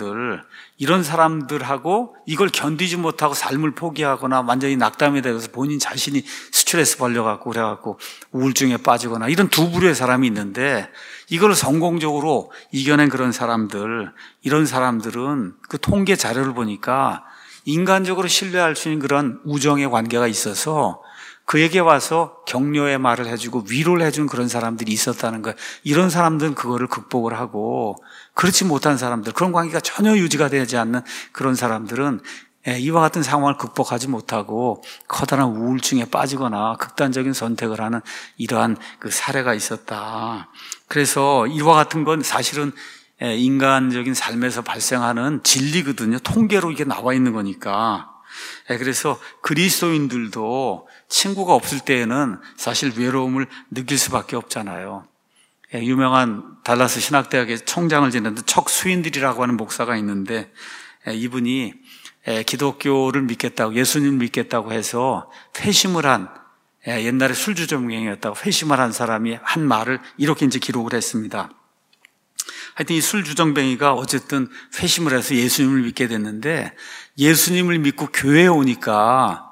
사람들하고 이걸 견디지 못하고 삶을 포기하거나 완전히 낙담이 되어서 본인 자신이 스트레스 벌려갖고 그래갖고 우울증에 빠지거나 이런 두 부류의 사람이 있는데 이걸 성공적으로 이겨낸 그런 사람들, 이런 사람들은 그 통계 자료를 보니까 인간적으로 신뢰할 수 있는 그런 우정의 관계가 있어서 그에게 와서 격려의 말을 해주고 위로를 해주는 그런 사람들이 있었다는 거예요. 이런 사람들은 그거를 극복을 하고 그렇지 못한 사람들, 그런 관계가 전혀 유지가 되지 않는 그런 사람들은 이와 같은 상황을 극복하지 못하고 커다란 우울증에 빠지거나 극단적인 선택을 하는 이러한 그 사례가 있었다. 그래서 이와 같은 건 사실은 인간적인 삶에서 발생하는 진리거든요. 통계로 이게 나와 있는 거니까. 그래서 그리스도인들도 친구가 없을 때에는 사실 외로움을 느낄 수밖에 없잖아요. 유명한 달라스 신학대학의 총장을 지냈던 척 스윈들이라고 하는 목사가 있는데 이분이 기독교를 믿겠다고, 예수님을 믿겠다고 해서 회심을 한, 옛날에 술주정뱅이였다고 회심을 한 사람이 한 말을 이렇게 이제 기록을 했습니다. 하여튼 이 술주정뱅이가 어쨌든 회심을 해서 예수님을 믿게 됐는데 예수님을 믿고 교회에 오니까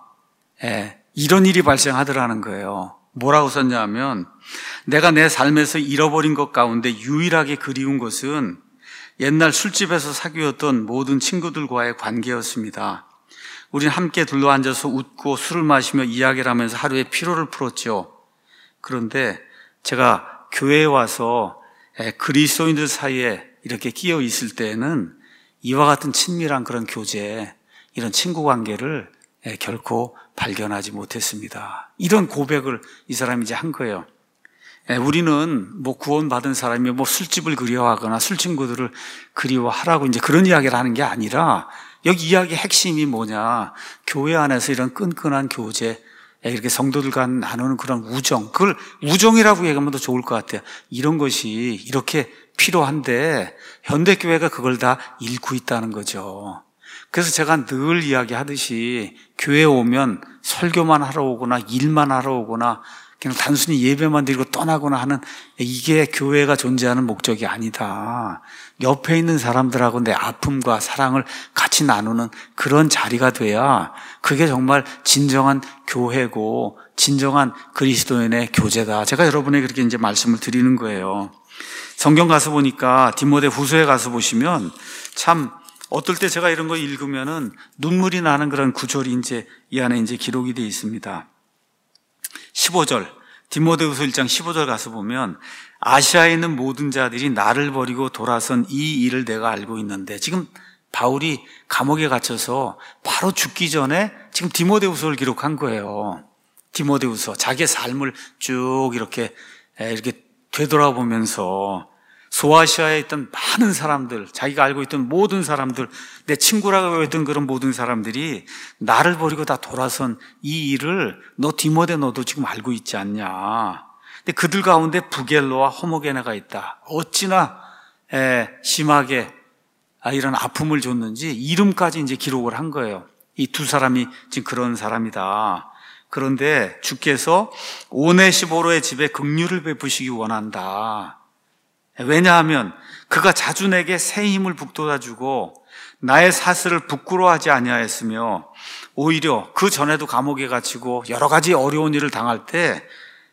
이런 일이 발생하더라는 거예요. 뭐라고 썼냐면 내가 내 삶에서 잃어버린 것 가운데 유일하게 그리운 것은 옛날 술집에서 사귀었던 모든 친구들과의 관계였습니다. 우린 함께 둘러앉아서 웃고 술을 마시며 이야기를 하면서 하루의 피로를 풀었죠. 그런데 제가 교회에 와서 그리스도인들 사이에 이렇게 끼어 있을 때에는 이와 같은 친밀한 그런 교제, 이런 친구 관계를 결코 발견하지 못했습니다. 이런 고백을 이 사람이 이제 한 거예요. 우리는 뭐 구원받은 사람이 뭐 술집을 그리워하거나 술 친구들을 그리워하라고 이제 그런 이야기를 하는 게 아니라 여기 이야기의 핵심이 뭐냐. 교회 안에서 이런 끈끈한 교제, 이렇게 성도들과 나누는 그런 우정, 그걸 우정이라고 얘기하면 더 좋을 것 같아요. 이런 것이 이렇게 필요한데 현대교회가 그걸 다 잃고 있다는 거죠. 그래서 제가 늘 이야기하듯이 교회에 오면 설교만 하러 오거나 일만 하러 오거나 그냥 단순히 예배만 드리고 떠나거나 하는 이게 교회가 존재하는 목적이 아니다. 옆에 있는 사람들하고 내 아픔과 사랑을 같이 나누는 그런 자리가 돼야 그게 정말 진정한 교회고 진정한 그리스도인의 교제다. 제가 여러분에게 그렇게 이제 말씀을 드리는 거예요. 성경 가서 보니까 디모데 후서에 가서 보시면 참 어떨 때 제가 이런 거 읽으면은 눈물이 나는 그런 구절이 이제 이 안에 이제 기록이 되어 있습니다. 15절, 디모데후서 1장 15절 가서 보면 아시아에 있는 모든 자들이 나를 버리고 돌아선 이 일을 내가 알고 있는데, 지금 바울이 감옥에 갇혀서 바로 죽기 전에 지금 디모데후서를 기록한 거예요. 디모데후서, 자기의 삶을 쭉 이렇게 되돌아보면서 소아시아에 있던 많은 사람들, 자기가 알고 있던 모든 사람들, 내 친구라고 했던 그런 모든 사람들이 나를 버리고 다 돌아선 이 일을 너 디모데 너도 지금 알고 있지 않냐. 근데 그들 가운데 부겔로와 호모게네가 있다. 어찌나 심하게 이런 아픔을 줬는지 이름까지 이제 기록을 한 거예요. 이 두 사람이 지금 그런 사람이다. 그런데 주께서 오네시보로의 집에 긍휼을 베푸시기 원한다. 왜냐하면 그가 자주 내게 새 힘을 북돋아주고 나의 사슬을 부끄러워하지 아니하였으며, 오히려 그 전에도 감옥에 갇히고 여러 가지 어려운 일을 당할 때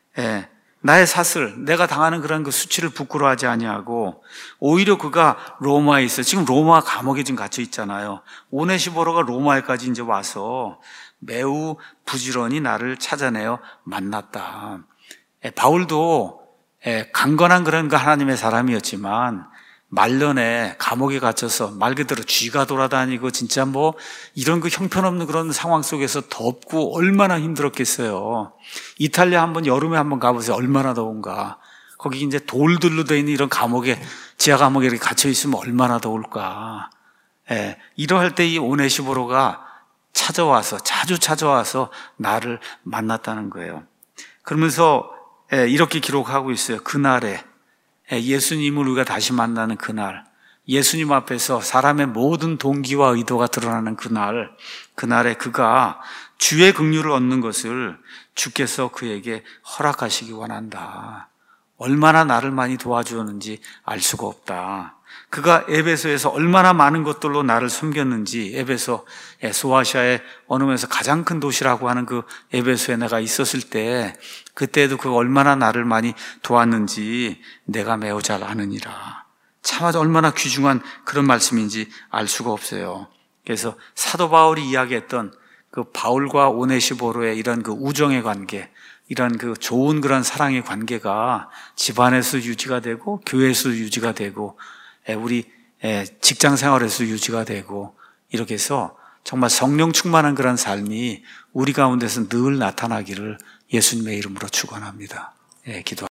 나의 사슬, 내가 당하는 그런 그 수치를 부끄러워하지 아니하고, 오히려 그가 로마에 있어, 지금 로마 감옥에 지금 갇혀 있잖아요. 오네시보로가 로마에까지 이제 와서 매우 부지런히 나를 찾아내어 만났다. 바울도 강건한 그런 그 하나님의 사람이었지만 말년에 감옥에 갇혀서 말 그대로 쥐가 돌아다니고 진짜 뭐 이런 그 형편없는 그런 상황 속에서 덥고 얼마나 힘들었겠어요. 이탈리아 한번 여름에 한번 가보세요. 얼마나 더운가. 거기 이제 돌들로 되어 있는 이런 감옥에, 지하 감옥에 이렇게 갇혀 있으면 얼마나 더울까. 이러할 때 이 오네시보로가 찾아와서, 자주 찾아와서 나를 만났다는 거예요. 그러면서 이렇게 기록하고 있어요. 그날에, 예수님을 우리가 다시 만나는 그날, 예수님 앞에서 사람의 모든 동기와 의도가 드러나는 그날에 그가 주의 긍휼을 얻는 것을 주께서 그에게 허락하시기 원한다. 얼마나 나를 많이 도와주었는지 알 수가 없다. 그가 에베소에서 얼마나 많은 것들로 나를 섬겼는지, 에베소, 소아시아의 어느 면에서 가장 큰 도시라고 하는 그 에베소에 내가 있었을 때, 그때도 그가 얼마나 나를 많이 도왔는지 내가 매우 잘 아느니라. 참 얼마나 귀중한 그런 말씀인지 알 수가 없어요. 그래서 사도 바울이 이야기했던 그 바울과 오네시보로의 이런 그 우정의 관계, 이런 그 좋은 그런 사랑의 관계가 집안에서 유지가 되고, 교회에서 유지가 되고, 우리 직장 생활에서 유지가 되고, 이렇게 해서 정말 성령 충만한 그런 삶이 우리 가운데서 늘 나타나기를 예수님의 이름으로 축원합니다. 기도합니다.